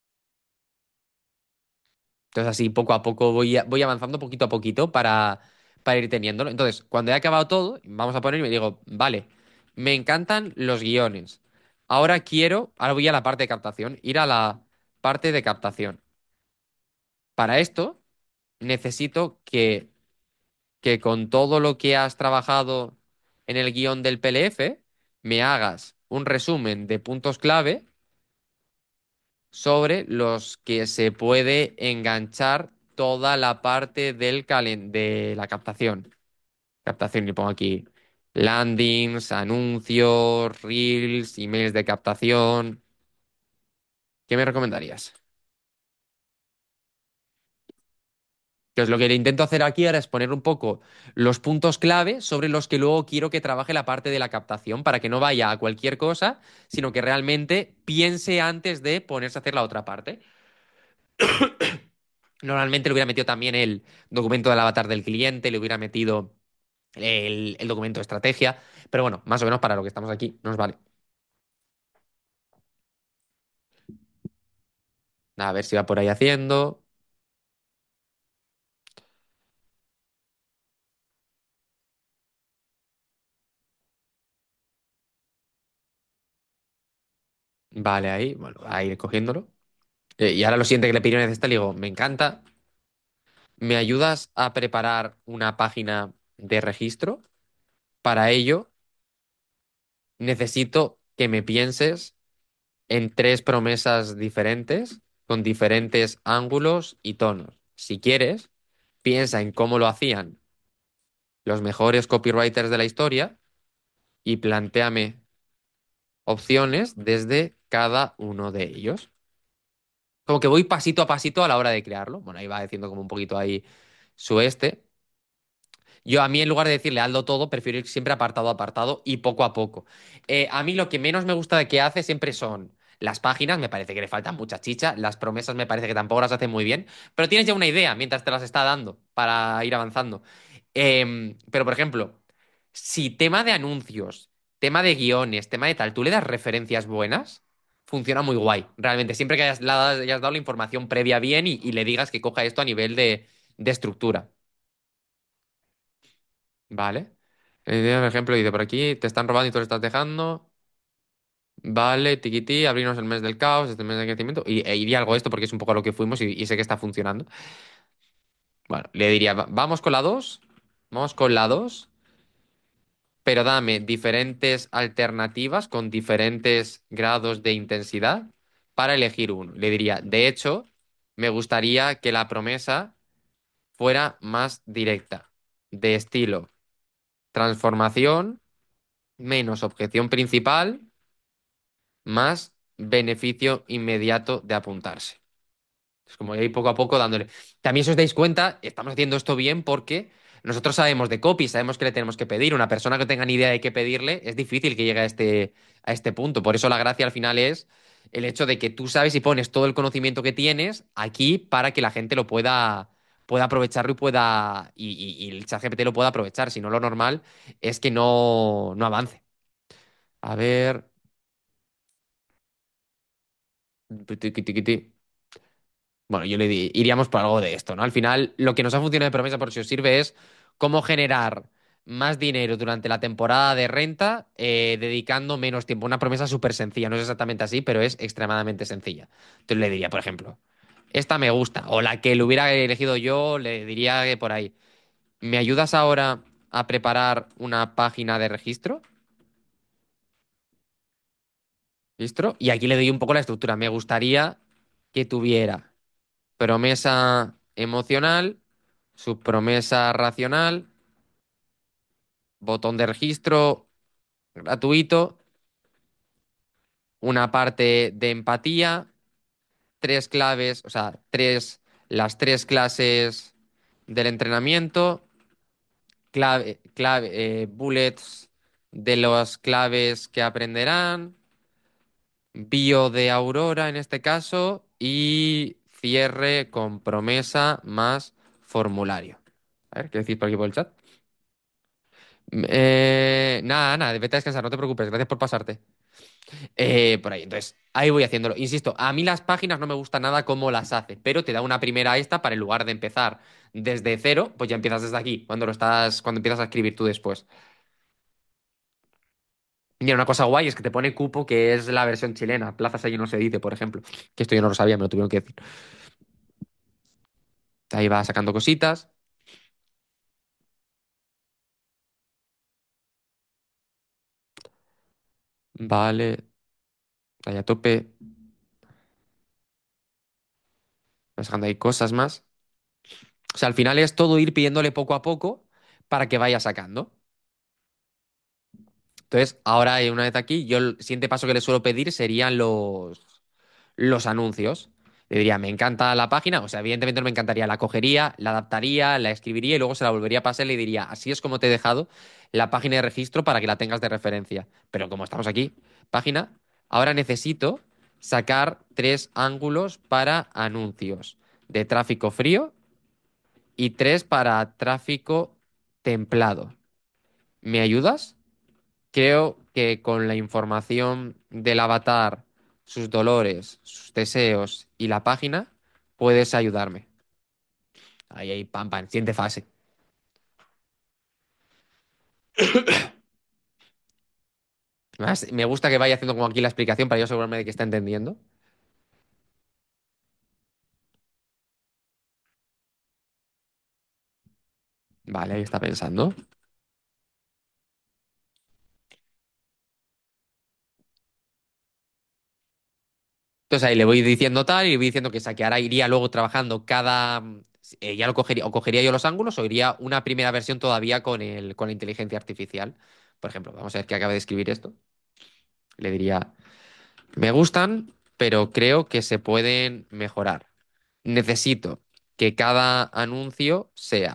Entonces así poco a poco voy avanzando poquito a poquito para ir teniéndolo. Entonces, cuando he acabado todo, vamos a poner y me digo, vale, me encantan los guiones. Ahora voy a la parte de captación, ir a la parte de captación. Para esto, necesito que con todo lo que has trabajado en el guión del PLF, me hagas un resumen de puntos clave sobre los que se puede enganchar toda la parte de la captación. Captación, y pongo aquí landings, anuncios, reels, emails de captación. ¿Qué me recomendarías? Pues lo que le intento hacer aquí ahora es poner un poco los puntos clave sobre los que luego quiero que trabaje la parte de la captación para que no vaya a cualquier cosa, sino que realmente piense antes de ponerse a hacer la otra parte. Normalmente le hubiera metido también el documento del avatar del cliente, le hubiera metido el documento de estrategia, pero bueno, más o menos para lo que estamos aquí nos vale. A ver si va por ahí haciendo. Vale, ahí, bueno, ahí cogiéndolo. Y ahora lo siguiente que le pido en esta, le digo, me encanta. ¿Me ayudas a preparar una página de registro? Para ello, necesito que me pienses en 3 promesas diferentes, con diferentes ángulos y tonos. Si quieres, piensa en cómo lo hacían los mejores copywriters de la historia y plantéame opciones desde cada uno de ellos. Como que voy pasito a pasito a la hora de crearlo. Bueno, ahí va diciendo como un poquito ahí su este. Yo a mí en lugar de decirle hazlo todo, prefiero ir siempre apartado a apartado y poco a poco. A mí lo que menos me gusta de que hace siempre son las páginas, me parece que le falta mucha chicha, las promesas me parece que tampoco las hace muy bien, pero tienes ya una idea mientras te las está dando para ir avanzando. Pero por ejemplo, si tema de anuncios, tema de guiones, tema de tal, ¿tú le das referencias buenas? funciona muy guay. Realmente, siempre que hayas dado la información previa bien y le digas que coja esto a nivel de estructura. ¿Vale? Un ejemplo dice por aquí, te están robando y tú lo estás dejando. Vale, tiquití, abrimos el mes del caos, este mes del crecimiento. E iría algo esto porque es un poco a lo que fuimos y sé que está funcionando. Bueno, le diría, vamos con la 2, vamos con la 2, pero dame diferentes alternativas con diferentes grados de intensidad para elegir uno. Le diría, de hecho, me gustaría que la promesa fuera más directa, de estilo transformación menos objeción principal más beneficio inmediato de apuntarse. Es como ir poco a poco dándole. También si os dais cuenta, estamos haciendo esto bien porque nosotros sabemos de copy, sabemos que le tenemos que pedir. Una persona que no tenga ni idea de qué pedirle, es difícil que llegue a este punto. Por eso la gracia al final es el hecho de que tú sabes y pones todo el conocimiento que tienes aquí para que la gente pueda aprovecharlo y el ChatGPT lo pueda aprovechar. Si no, lo normal es que no avance. A ver. Tiqui, tiqui, ti. Bueno, iríamos por algo de esto, ¿no? Al final, lo que nos ha funcionado de promesa, por si os sirve, es cómo generar más dinero durante la temporada de renta dedicando menos tiempo. Una promesa súper sencilla, no es exactamente así, pero es extremadamente sencilla. Entonces le diría, por ejemplo, esta me gusta, o la que lo hubiera elegido yo, le diría que por ahí, ¿me ayudas ahora a preparar una página de registro? ¿Listo? Y aquí le doy un poco la estructura. Me gustaría que tuviera promesa emocional, subpromesa racional, botón de registro gratuito, una parte de empatía, tres claves, o sea, las tres clases del entrenamiento, bullets de las claves que aprenderán, bio de Aurora en este caso y cierre con promesa más formulario. A ver, ¿qué decís por aquí por el chat? Nada, vete a descansar, no te preocupes, gracias por pasarte. Por ahí, entonces, ahí voy haciéndolo. Insisto, a mí las páginas no me gusta nada cómo las hace, pero te da una primera esta para en lugar de empezar desde cero, pues ya empiezas desde aquí, cuando empiezas a escribir tú después. Y una cosa guay es que te pone cupo, que es la versión chilena, plazas allí no se dice, por ejemplo, que esto yo no lo sabía, me lo tuvieron que decir. Ahí va sacando cositas, vale, ahí a tope, va sacando ahí cosas más. O sea, al final es todo ir pidiéndole poco a poco para que vaya sacando. Entonces, ahora una vez aquí, yo el siguiente paso que le suelo pedir serían los anuncios. Le diría, me encanta la página, o sea, evidentemente no me encantaría, la cogería, la adaptaría, la escribiría y luego se la volvería a pasar y le diría, así es como te he dejado la página de registro para que la tengas de referencia. Pero como estamos aquí, página, ahora necesito sacar tres ángulos para anuncios de tráfico frío y tres para tráfico templado. ¿Me ayudas? Creo que con la información del avatar, sus dolores, sus deseos y la página, puedes ayudarme. Ahí, pam, pam, siguiente fase. Además, me gusta que vaya haciendo como aquí la explicación para yo asegurarme de que está entendiendo. Vale, ahí está pensando. Entonces ahí le voy diciendo tal y le voy diciendo que ahora iría luego trabajando ya lo cogería, o cogería yo los ángulos o iría una primera versión todavía con la inteligencia artificial. Por ejemplo, vamos a ver que acaba de escribir esto. Le diría, me gustan, pero creo que se pueden mejorar. Necesito que cada anuncio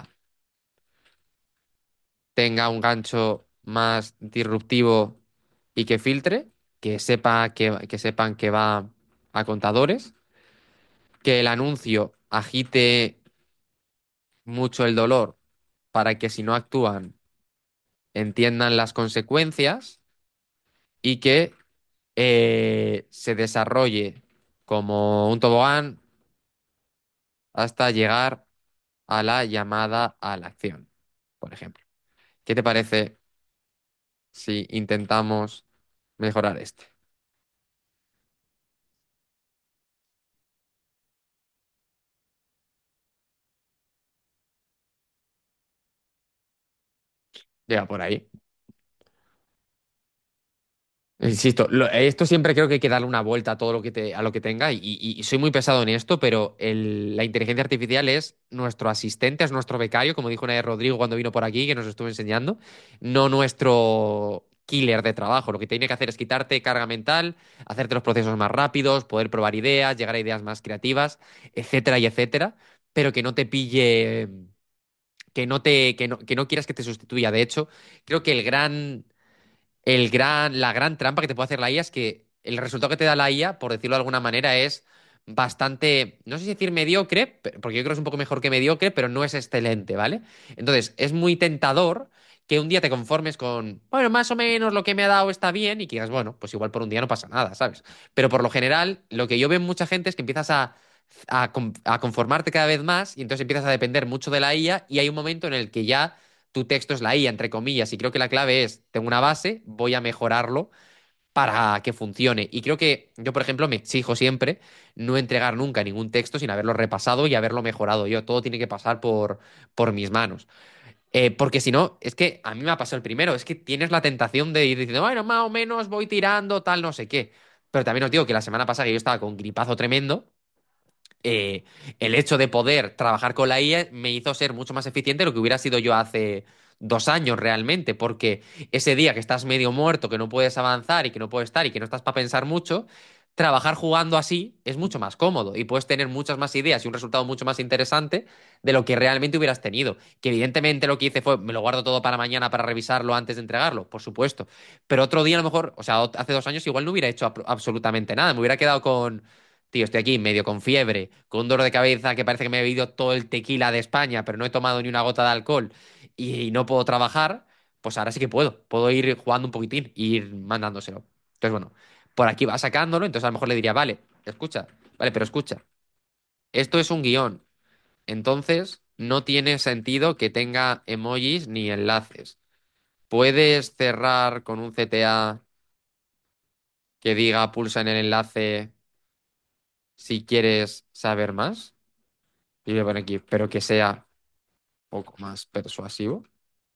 tenga un gancho más disruptivo y que filtre, que sepan que va a contadores, que el anuncio agite mucho el dolor para que si no actúan entiendan las consecuencias y que se desarrolle como un tobogán hasta llegar a la llamada a la acción, por ejemplo. ¿Qué te parece si intentamos mejorar este? Llega por ahí. Insisto, esto siempre creo que hay que darle una vuelta a todo lo que a lo que tenga y soy muy pesado en esto, pero la inteligencia artificial es nuestro asistente, es nuestro becario, como dijo una vez Rodrigo cuando vino por aquí, que nos estuvo enseñando, no nuestro killer de trabajo. Lo que tiene que hacer es quitarte carga mental, hacerte los procesos más rápidos, poder probar ideas, llegar a ideas más creativas, etcétera y etcétera, pero que no te pille, que no quieras que te sustituya. De hecho, creo que la gran trampa que te puede hacer la IA es que el resultado que te da la IA, por decirlo de alguna manera, es bastante, no sé si decir mediocre, porque yo creo que es un poco mejor que mediocre, pero no es excelente, ¿vale? Entonces, es muy tentador que un día te conformes con, bueno, más o menos lo que me ha dado está bien y que digas, bueno, pues igual por un día no pasa nada, ¿sabes? Pero por lo general, lo que yo veo en mucha gente es que empiezas a conformarte cada vez más y entonces empiezas a depender mucho de la IA y hay un momento en el que ya tu texto es la IA, entre comillas, y creo que la clave es, tengo una base, voy a mejorarlo para que funcione. Y creo que yo, por ejemplo, me exijo siempre no entregar nunca ningún texto sin haberlo repasado y haberlo mejorado yo. Todo tiene que pasar por mis manos. Porque si no, es que a mí me ha pasado el primero, es que tienes la tentación de ir diciendo, bueno, más o menos voy tirando, tal, no sé qué. Pero también os digo que la semana pasada que yo estaba con un gripazo tremendo, eh, el hecho de poder trabajar con la IA me hizo ser mucho más eficiente de lo que hubiera sido yo hace 2 años realmente, porque ese día que estás medio muerto, que no puedes avanzar y que no puedes estar y que no estás para pensar mucho, trabajar jugando así es mucho más cómodo y puedes tener muchas más ideas y un resultado mucho más interesante de lo que realmente hubieras tenido. Que evidentemente lo que hice fue, me lo guardo todo para mañana para revisarlo antes de entregarlo, por supuesto. Pero otro día a lo mejor, o sea, hace 2 años igual no hubiera hecho absolutamente nada, me hubiera quedado con tío, estoy aquí medio con fiebre, con un dolor de cabeza que parece que me he bebido todo el tequila de España, pero no he tomado ni una gota de alcohol y no puedo trabajar, pues ahora sí que puedo. Puedo ir jugando un poquitín e ir mandándoselo. Entonces, bueno, por aquí va sacándolo, entonces a lo mejor le diría, vale, escucha, vale, pero escucha, esto es un guión, entonces no tiene sentido que tenga emojis ni enlaces. ¿Puedes cerrar con un CTA que diga pulsa en el enlace si quieres saber más? Y voy a poner aquí, pero que sea un poco más persuasivo.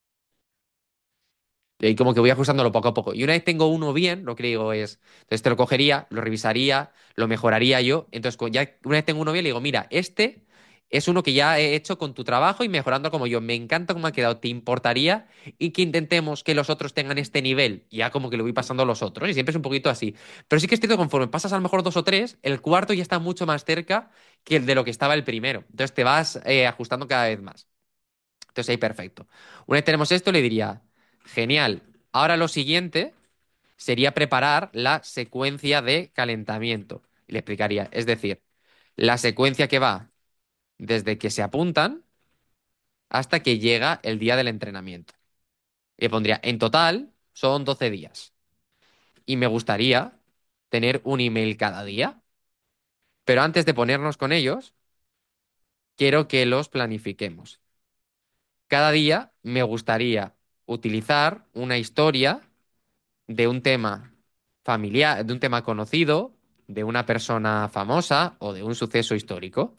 Y ahí como que voy ajustándolo poco a poco. Y una vez tengo uno bien, lo que digo es, entonces te lo cogería, lo revisaría, lo mejoraría yo. Entonces ya una vez tengo uno bien, le digo, mira, este es uno que ya he hecho con tu trabajo y mejorando como yo. Me encanta cómo ha quedado. ¿Te importaría? Y que intentemos que los otros tengan este nivel. Y ya como que lo voy pasando a los otros. Y siempre es un poquito así. Pero sí que estoy conforme pasas a lo mejor dos o tres, el cuarto ya está mucho más cerca que el de lo que estaba el primero. Entonces te vas ajustando cada vez más. Entonces ahí perfecto. Una vez tenemos esto, le diría, genial. Ahora lo siguiente sería preparar la secuencia de calentamiento. Y le explicaría, es decir, la secuencia que va desde que se apuntan hasta que llega el día del entrenamiento. Y le pondría, en total son 12 días. Y me gustaría tener un email cada día, pero antes de ponernos con ellos, quiero que los planifiquemos. Cada día me gustaría utilizar una historia de un tema familiar, de un tema conocido, de una persona famosa o de un suceso histórico,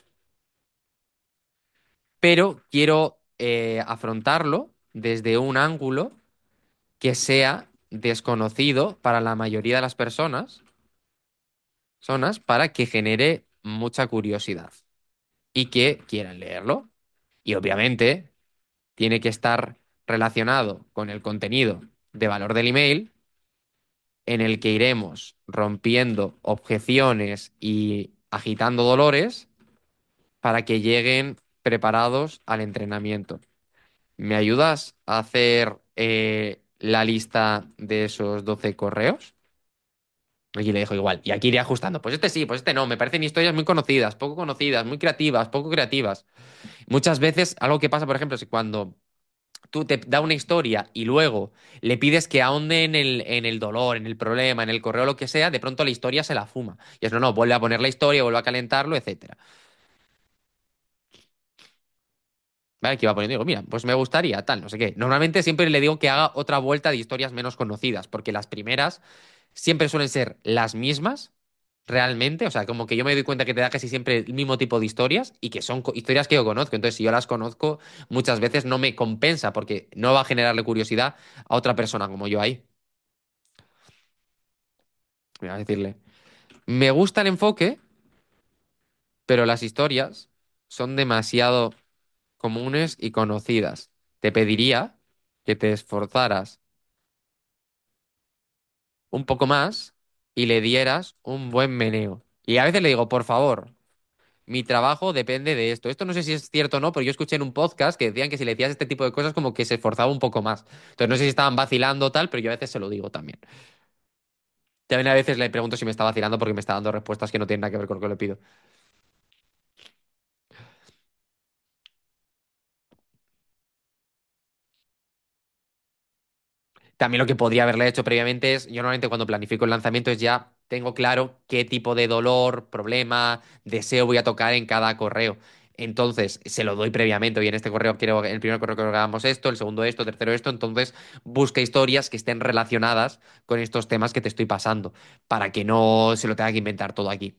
pero quiero afrontarlo desde un ángulo que sea desconocido para la mayoría de las personas para que genere mucha curiosidad y que quieran leerlo. Y obviamente tiene que estar relacionado con el contenido de valor del email en el que iremos rompiendo objeciones y agitando dolores para que lleguen preparados al entrenamiento. ¿Me ayudas a hacer la lista de esos 12 correos? Aquí le dejo igual. Y aquí iré ajustando. Pues este sí, pues este no. Me parecen historias muy conocidas, muy creativas, poco creativas. Muchas veces, algo que pasa, por ejemplo, es que cuando tú te da una historia y luego le pides que ahonde en el dolor, en el problema, en el correo, lo que sea, de pronto la historia se la fuma. Y es, no, no, vuelve a poner la historia, vuelve a calentarlo, etcétera. ¿Vale? Que iba poniendo, digo, mira, pues me gustaría, tal, no sé qué. Normalmente siempre le digo que haga otra vuelta de historias menos conocidas, porque las primeras siempre suelen ser las mismas, realmente. O sea, como que yo me doy cuenta que te da casi siempre el mismo tipo de historias y que son historias que yo conozco. Entonces, si yo las conozco, muchas veces no me compensa, porque no va a generarle curiosidad a otra persona como yo ahí. Voy a decirle, me gusta el enfoque, pero las historias son demasiado comunes y conocidas. Te pediría que te esforzaras un poco más y le dieras un buen meneo. Y a veces le digo, por favor, mi trabajo depende de esto. Esto no sé si es cierto o no, pero yo escuché en un podcast que decían que si le decías este tipo de cosas como que se esforzaba un poco más. Entonces no sé si estaban vacilando o tal, pero yo a veces se lo digo también. También a veces le pregunto si me está vacilando porque me está dando respuestas que no tienen nada que ver con lo que le pido. También lo que podría haberle hecho previamente es, yo normalmente cuando planifico el lanzamiento es ya tengo claro qué tipo de dolor, problema, deseo voy a tocar en cada correo. Entonces, se lo doy previamente. Oye, en este correo quiero, en el primer correo quiero que hagamos esto, el segundo esto, tercero esto. Entonces, busca historias que estén relacionadas con estos temas que te estoy pasando, para que no se lo tenga que inventar todo aquí.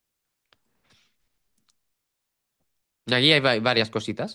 Y aquí hay varias cositas.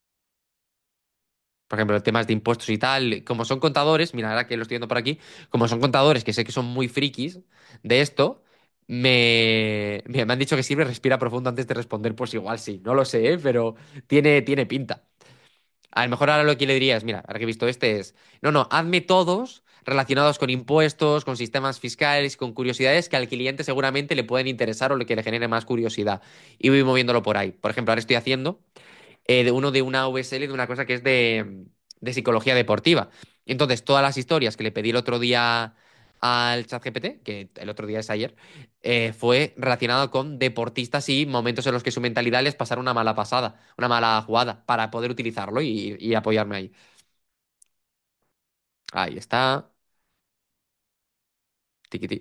Por ejemplo, temas de impuestos y tal, como son contadores, mira, ahora que lo estoy viendo por aquí, como son contadores que sé que son muy frikis de esto, me han dicho que sirve respira profundo antes de responder, pues igual sí, no lo sé, ¿eh? Pero tiene pinta. A lo mejor ahora lo que le diría es, mira, ahora que he visto este es, no, no, hazme todos relacionados con impuestos, con sistemas fiscales, con curiosidades que al cliente seguramente le pueden interesar o que le genere más curiosidad. Y voy moviéndolo por ahí. Por ejemplo, ahora estoy haciendo de uno de una VSL de una cosa que es de psicología deportiva. Entonces, todas las historias que le pedí el otro día al ChatGPT, que el otro día es ayer, fue relacionado con deportistas y momentos en los que su mentalidad les pasara una mala pasada, una mala jugada, para poder utilizarlo y apoyarme ahí. Ahí está. Tiquití.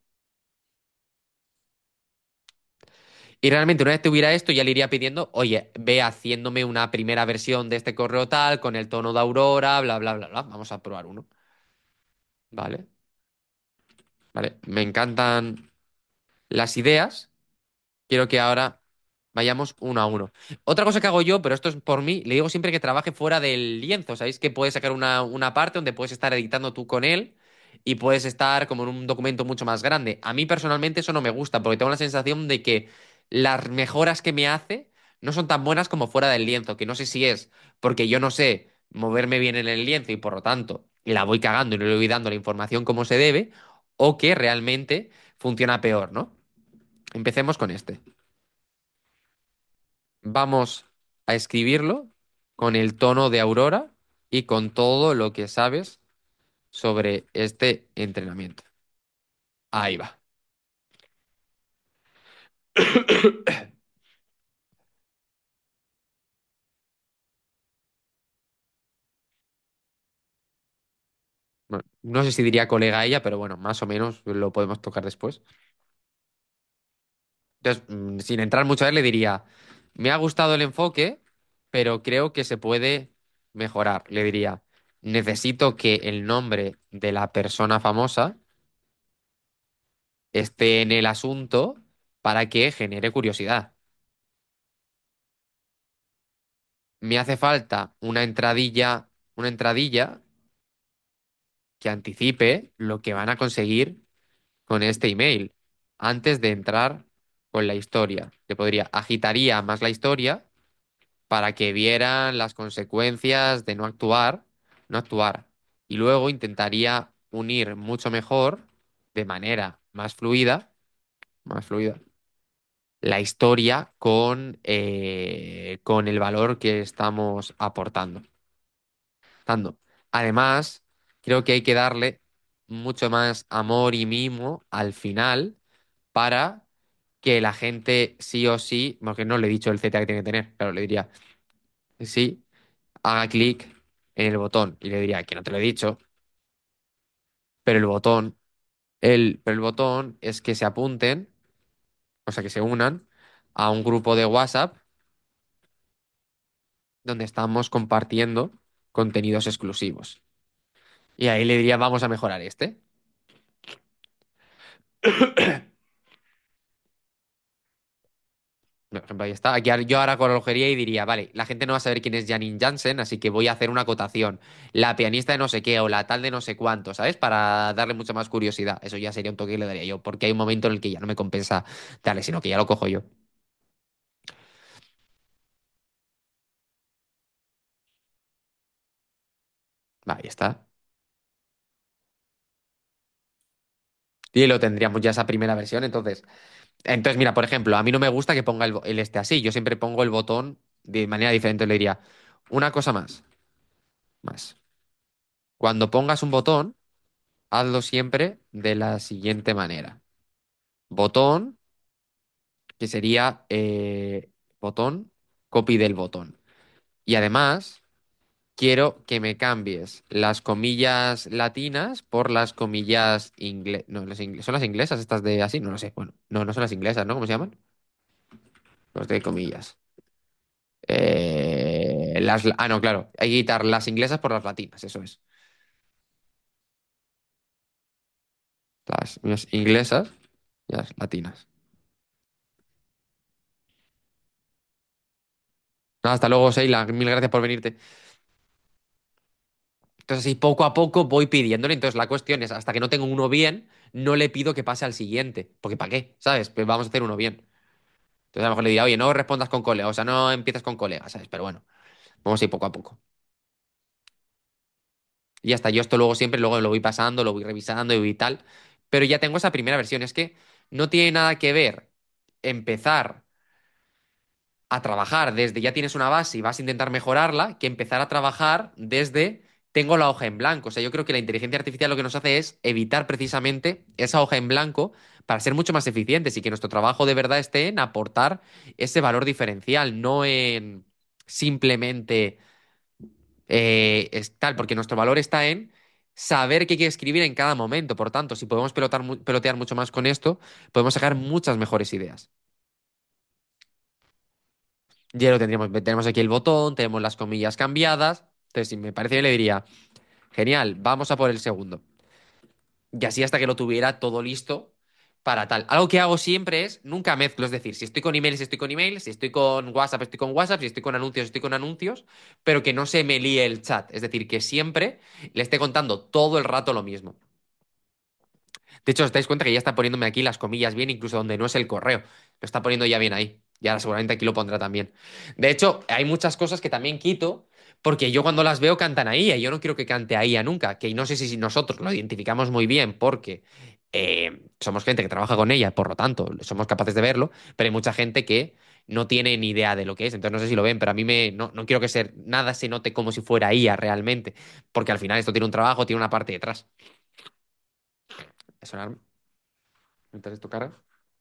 Y realmente una vez tuviera esto, ya le iría pidiendo, oye, ve haciéndome una primera versión de este correo tal, con el tono de Aurora, bla, bla, bla, bla. Vamos a probar uno. Vale. Vale, me encantan las ideas. Quiero que ahora vayamos uno a uno. Otra cosa que hago yo, pero esto es por mí, le digo siempre que trabaje fuera del lienzo. ¿Sabéis que puedes sacar una parte donde puedes estar editando tú con él y puedes estar como en un documento mucho más grande? A mí personalmente eso no me gusta porque tengo la sensación de que las mejoras que me hace no son tan buenas como fuera del lienzo, que no sé si es porque yo no sé moverme bien en el lienzo y por lo tanto la voy cagando y no le voy dando la información como se debe, o que realmente funciona peor, ¿no? Empecemos con este. Vamos a escribirlo con el tono de Aurora y con todo lo que sabes sobre este entrenamiento. Ahí va. Bueno, no sé si diría colega ella, pero bueno, más o menos lo podemos tocar después. Entonces, sin entrar mucho a ver, le diría, me ha gustado el enfoque, pero creo que se puede mejorar. Le diría, necesito que el nombre de la persona famosa esté en el asunto para que genere curiosidad. Me hace falta una entradilla que anticipe lo que van a conseguir con este email antes de entrar con la historia. Le podría, agitaría más la historia para que vieran las consecuencias de no actuar. Y luego intentaría unir mucho mejor, de manera más fluida, la historia con el valor que estamos aportando. Dando. Además, creo que hay que darle mucho más amor y mimo al final para que la gente sí o sí, porque no le he dicho el CTA que tiene que tener, pero le diría sí, haga clic en el botón y le diría que no te lo he dicho, pero pero el botón es que se apunten, o sea, que se unan a un grupo de WhatsApp donde estamos compartiendo contenidos exclusivos. Y ahí le diría, vamos a mejorar este. Por ejemplo, ahí está. Yo ahora cogería y diría, vale, la gente no va a saber quién es Janine Jansen, así que voy a hacer una acotación. La pianista de no sé qué o la tal de no sé cuánto, ¿sabes? Para darle mucha más curiosidad. Eso ya sería un toque que le daría yo, porque hay un momento en el que ya no me compensa darle, sino que ya lo cojo yo. Ahí está. Y lo tendríamos ya esa primera versión. Entonces, mira, por ejemplo, a mí no me gusta que ponga el este así. Yo siempre pongo el botón de manera diferente. Le diría, una cosa más. Cuando pongas un botón, hazlo siempre de la siguiente manera. Botón, que sería botón, copy del botón. Y además, quiero que me cambies las comillas latinas por las comillas inglesas. No, ¿son las inglesas estas de así? No lo sé. Bueno, no, no son las inglesas, ¿no? ¿Cómo se llaman? Los de comillas. No, claro. Hay que quitar las inglesas por las latinas, eso es. Las inglesas y las latinas. Nada, hasta luego, Sheila. Mil gracias por venirte. Entonces, así poco a poco voy pidiéndole. Entonces, la cuestión es, hasta que no tengo uno bien, no le pido que pase al siguiente. Porque ¿para qué? ¿Sabes? Pues vamos a hacer uno bien. Entonces, a lo mejor le dirá, oye, no respondas con colega, o sea, no empieces con colega, ¿sabes? Pero bueno, vamos a ir poco a poco. Y ya está. Yo esto luego siempre, luego lo voy pasando, lo voy revisando y tal. Pero ya tengo esa primera versión. Es que no tiene nada que ver empezar a trabajar desde ya tienes una base y vas a intentar mejorarla, que empezar a trabajar desde tengo la hoja en blanco. O sea, yo creo que la inteligencia artificial lo que nos hace es evitar precisamente esa hoja en blanco para ser mucho más eficientes y que nuestro trabajo de verdad esté en aportar ese valor diferencial, no en simplemente es tal, porque nuestro valor está en saber qué hay que escribir en cada momento. Por tanto, si podemos pelotear mucho más con esto, podemos sacar muchas mejores ideas. Ya lo tendríamos. Tenemos aquí el botón, tenemos las comillas cambiadas. Entonces, si me parece bien, le diría, genial, vamos a por el segundo. Y así hasta que lo tuviera todo listo para tal. Algo que hago siempre es, nunca mezclo, es decir, si estoy con emails, estoy con emails, si estoy con WhatsApp, estoy con WhatsApp, si estoy con anuncios, estoy con anuncios, pero que no se me líe el chat. Es decir, que siempre le esté contando todo el rato lo mismo. De hecho, os dais cuenta que ya está poniéndome aquí las comillas bien, incluso donde no es el correo. Lo está poniendo ya bien ahí. Y ahora seguramente aquí lo pondrá también. De hecho, hay muchas cosas que también quito, porque yo cuando las veo cantan a IA, y yo no quiero que cante a IA nunca. Que no sé si nosotros lo identificamos muy bien, porque somos gente que trabaja con ella, por lo tanto, somos capaces de verlo, pero hay mucha gente que no tiene ni idea de lo que es. Entonces no sé si lo ven, pero a mí no quiero que nada se note como si fuera IA realmente, porque al final esto tiene un trabajo, tiene una parte detrás. ¿Es sonar mientras tu cara?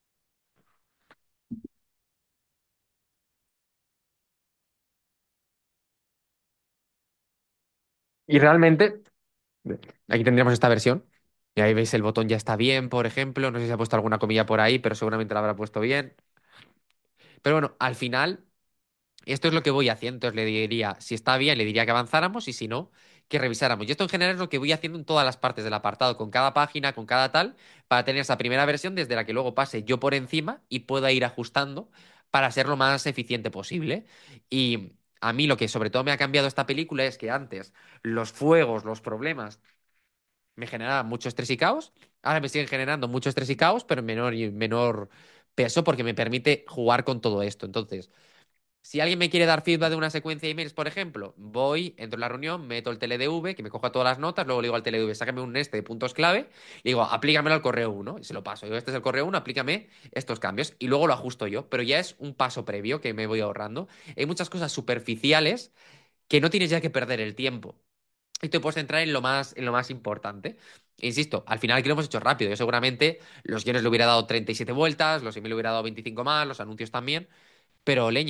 Y realmente, aquí tendríamos esta versión. Y ahí veis el botón ya está bien, por ejemplo. No sé si ha puesto alguna comilla por ahí, pero seguramente la habrá puesto bien. Pero bueno, al final, esto es lo que voy haciendo. Entonces le diría, si está bien, le diría que avanzáramos y si no, que revisáramos. Y esto en general es lo que voy haciendo en todas las partes del apartado, con cada página, con cada tal, para tener esa primera versión desde la que luego pase yo por encima y pueda ir ajustando para ser lo más eficiente posible. Y a mí lo que sobre todo me ha cambiado esta película es que antes los fuegos, los problemas me generaba mucho estrés y caos. Ahora me siguen generando mucho estrés y caos, pero en menor y menor peso porque me permite jugar con todo esto. Entonces, si alguien me quiere dar feedback de una secuencia de emails, por ejemplo, voy, entro en la reunión, meto el TLDV, que me coja todas las notas, luego le digo al TLDV, sácame un este de puntos clave, y digo, aplícamelo al correo uno y se lo paso. Digo, este es el correo uno, aplícame estos cambios, y luego lo ajusto yo, pero ya es un paso previo que me voy ahorrando. Hay muchas cosas superficiales que no tienes ya que perder el tiempo y te puedes centrar en lo más importante. Insisto, al final aquí lo hemos hecho rápido. Yo seguramente los guiones le hubiera dado 37 vueltas, los emails le hubiera dado 25 más, los anuncios también, pero leñe.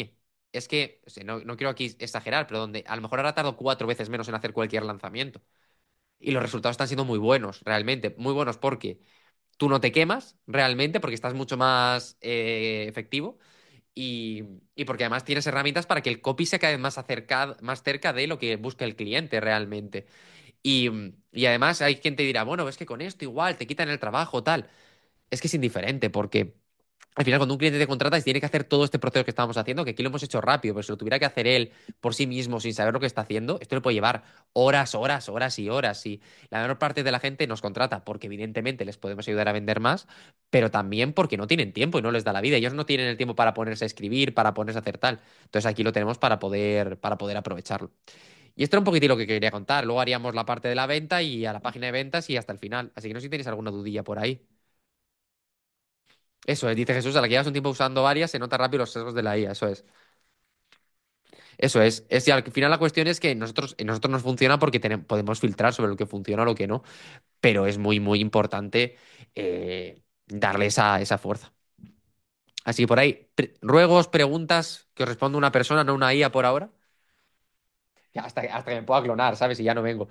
es que, o sea, no quiero aquí exagerar, pero donde a lo mejor ahora tardo 4 veces menos en hacer cualquier lanzamiento. Y los resultados están siendo muy buenos, realmente. Muy buenos porque tú no te quemas realmente, porque estás mucho más efectivo. Y porque además tienes herramientas para que el copy sea cada vez más cerca de lo que busca el cliente realmente. Y además hay quien te dirá, bueno, es que con esto igual te quitan el trabajo, tal. Es que es indiferente, porque al final cuando un cliente te contrata y tiene que hacer todo este proceso que estábamos haciendo, que aquí lo hemos hecho rápido, pero si lo tuviera que hacer él por sí mismo sin saber lo que está haciendo, esto le puede llevar horas, horas, horas y horas. Y la mayor parte de la gente nos contrata porque evidentemente les podemos ayudar a vender más, pero también porque no tienen tiempo y no les da la vida. Ellos no tienen el tiempo para ponerse a escribir, para ponerse a hacer tal. Entonces aquí lo tenemos para poder aprovecharlo. Y esto era un poquitín lo que quería contar. Luego haríamos la parte de la venta y a la página de ventas y hasta el final. Así que no sé si tenéis alguna dudilla por ahí. Eso es, dice Jesús, a la que llevas un tiempo usando varias, se nota rápido los sesgos de la IA, eso es. Eso es. Y al final la cuestión es que nosotros nos funciona porque podemos filtrar sobre lo que funciona o lo que no, pero es muy, muy importante darle esa fuerza. Así que por ahí, ruegos, preguntas que os responda una persona, no una IA por ahora. Ya, hasta que me pueda clonar, ¿sabes? Y ya no vengo.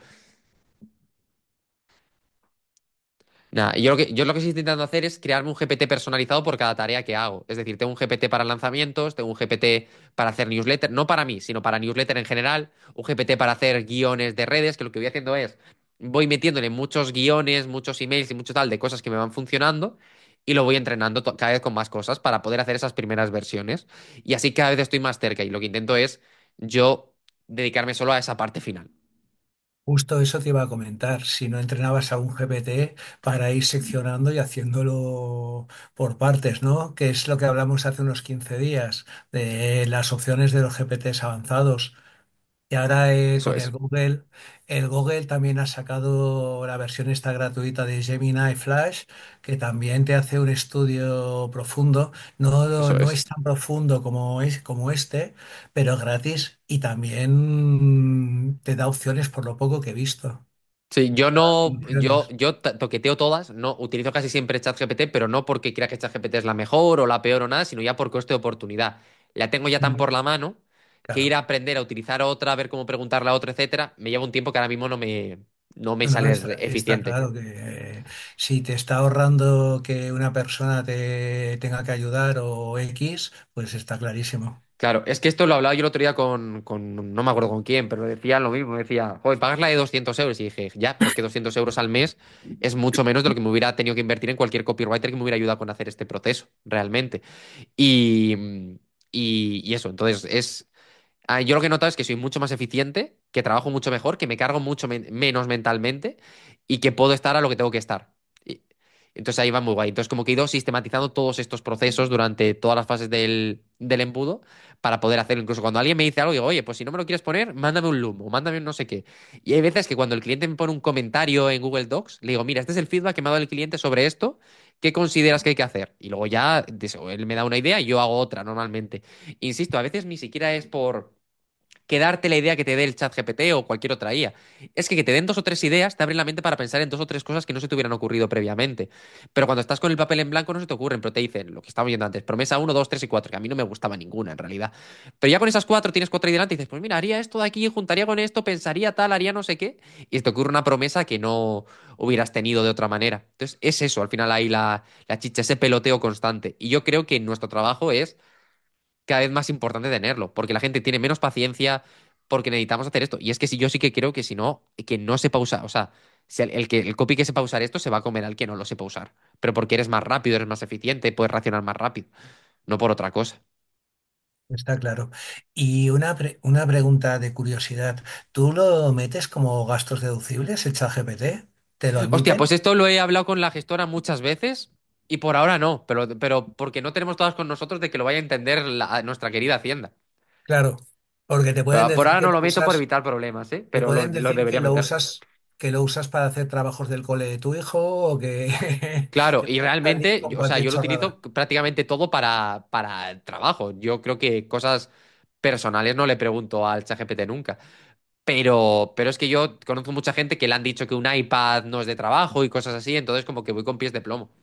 Nada, y yo lo que estoy intentando hacer es crearme un GPT personalizado por cada tarea que hago. Es decir, tengo un GPT para lanzamientos, tengo un GPT para hacer newsletter, no para mí, sino para newsletter en general, un GPT para hacer guiones de redes, que lo que voy haciendo es, voy metiéndole muchos guiones, muchos emails y mucho tal de cosas que me van funcionando y lo voy entrenando cada vez con más cosas para poder hacer esas primeras versiones. Y así cada vez estoy más cerca y lo que intento es yo dedicarme solo a esa parte final. Justo eso te iba a comentar, si no entrenabas a un GPT para ir seccionando y haciéndolo por partes, ¿no? Que es lo que hablamos hace unos 15 días, de las opciones de los GPTs avanzados. Y ahora Eso con es. el Google también ha sacado la versión esta gratuita de Gemini Flash, que también te hace un estudio profundo. No, Eso no es. es tan profundo como este, pero gratis y también te da opciones por lo poco que he visto. Sí, yo no, yo, Opciones. yo toqueteo todas, no utilizo casi siempre ChatGPT, pero no porque crea que ChatGPT es la mejor o la peor o nada, sino ya por coste de oportunidad. La tengo ya tan Mm, por la mano que ir claro. a aprender a utilizar otra, a ver cómo preguntarle a otra, etcétera, me lleva un tiempo que ahora mismo no me No, no, sale está eficiente. claro que si te está ahorrando que una persona te tenga que ayudar o X, pues está clarísimo. Claro, es que esto lo hablaba yo el otro día no me acuerdo con quién, pero decía lo mismo, decía, joder, pagas la de 200 euros. Y dije, ya, pero es que 200 euros al mes es mucho menos de lo que me hubiera tenido que invertir en cualquier copywriter que me hubiera ayudado con hacer este proceso, realmente. Y, y eso, entonces yo lo que he notado es que soy mucho más eficiente, que trabajo mucho mejor, que me cargo mucho menos mentalmente y que puedo estar a lo que tengo que estar. Y- entonces ahí va muy guay. Entonces como que he ido sistematizando todos estos procesos durante todas las fases del embudo para poder hacerlo. Incluso cuando alguien me dice algo, digo, oye, pues si no me lo quieres poner, mándame un loom o mándame un no sé qué. Y hay veces que cuando el cliente me pone un comentario en Google Docs, le digo, mira, este es el feedback que me ha dado el cliente sobre esto, ¿qué consideras que hay que hacer? Y luego ya de eso, él me da una idea y yo hago otra normalmente. Insisto, a veces ni siquiera es por quedarte la idea que te dé el chat GPT o cualquier otra IA. Es que te den dos o tres ideas te abren la mente para pensar en dos o tres cosas que no se te hubieran ocurrido previamente. Pero cuando estás con el papel en blanco no se te ocurren, pero te dicen lo que estábamos viendo antes, promesa uno 2 3 y 4 que a mí no me gustaba ninguna en realidad. Pero ya con esas cuatro tienes cuatro ahí delante y dices, pues mira, haría esto de aquí, juntaría con esto, pensaría tal, haría no sé qué, y te ocurre una promesa que no hubieras tenido de otra manera. Entonces es eso, al final hay la chicha, ese peloteo constante. Y yo creo que nuestro trabajo es cada vez más importante tenerlo, porque la gente tiene menos paciencia, porque necesitamos hacer esto. Y es que si yo sí que creo que no sepa usar, o sea, si el copy que sepa usar esto se va a comer al que no lo sepa usar. Pero porque eres más rápido, eres más eficiente, puedes reaccionar más rápido, no por otra cosa. Está claro. Y una pregunta de curiosidad. ¿Tú lo metes como gastos deducibles, el ChatGPT? ¿Te lo Hostia, admiten? pues esto lo he hablado con la gestora muchas veces y por ahora no, pero porque no tenemos todas con nosotros de que lo vaya a entender nuestra querida Hacienda. Claro, porque te pueden Pero por decir ahora que no lo lo meto por usas, evitar problemas, ¿eh? te Pero lo, pueden lo decir debería meter. que lo usas para hacer trabajos del cole de tu hijo o que Claro, te y pueden salir realmente, con o sea, cualquier yo lo chorrada. utilizo prácticamente todo para el trabajo. Yo creo que cosas personales no le pregunto al ChatGPT nunca. Pero es que yo conozco mucha gente que le han dicho que un iPad no es de trabajo y cosas así, entonces como que voy con pies de plomo.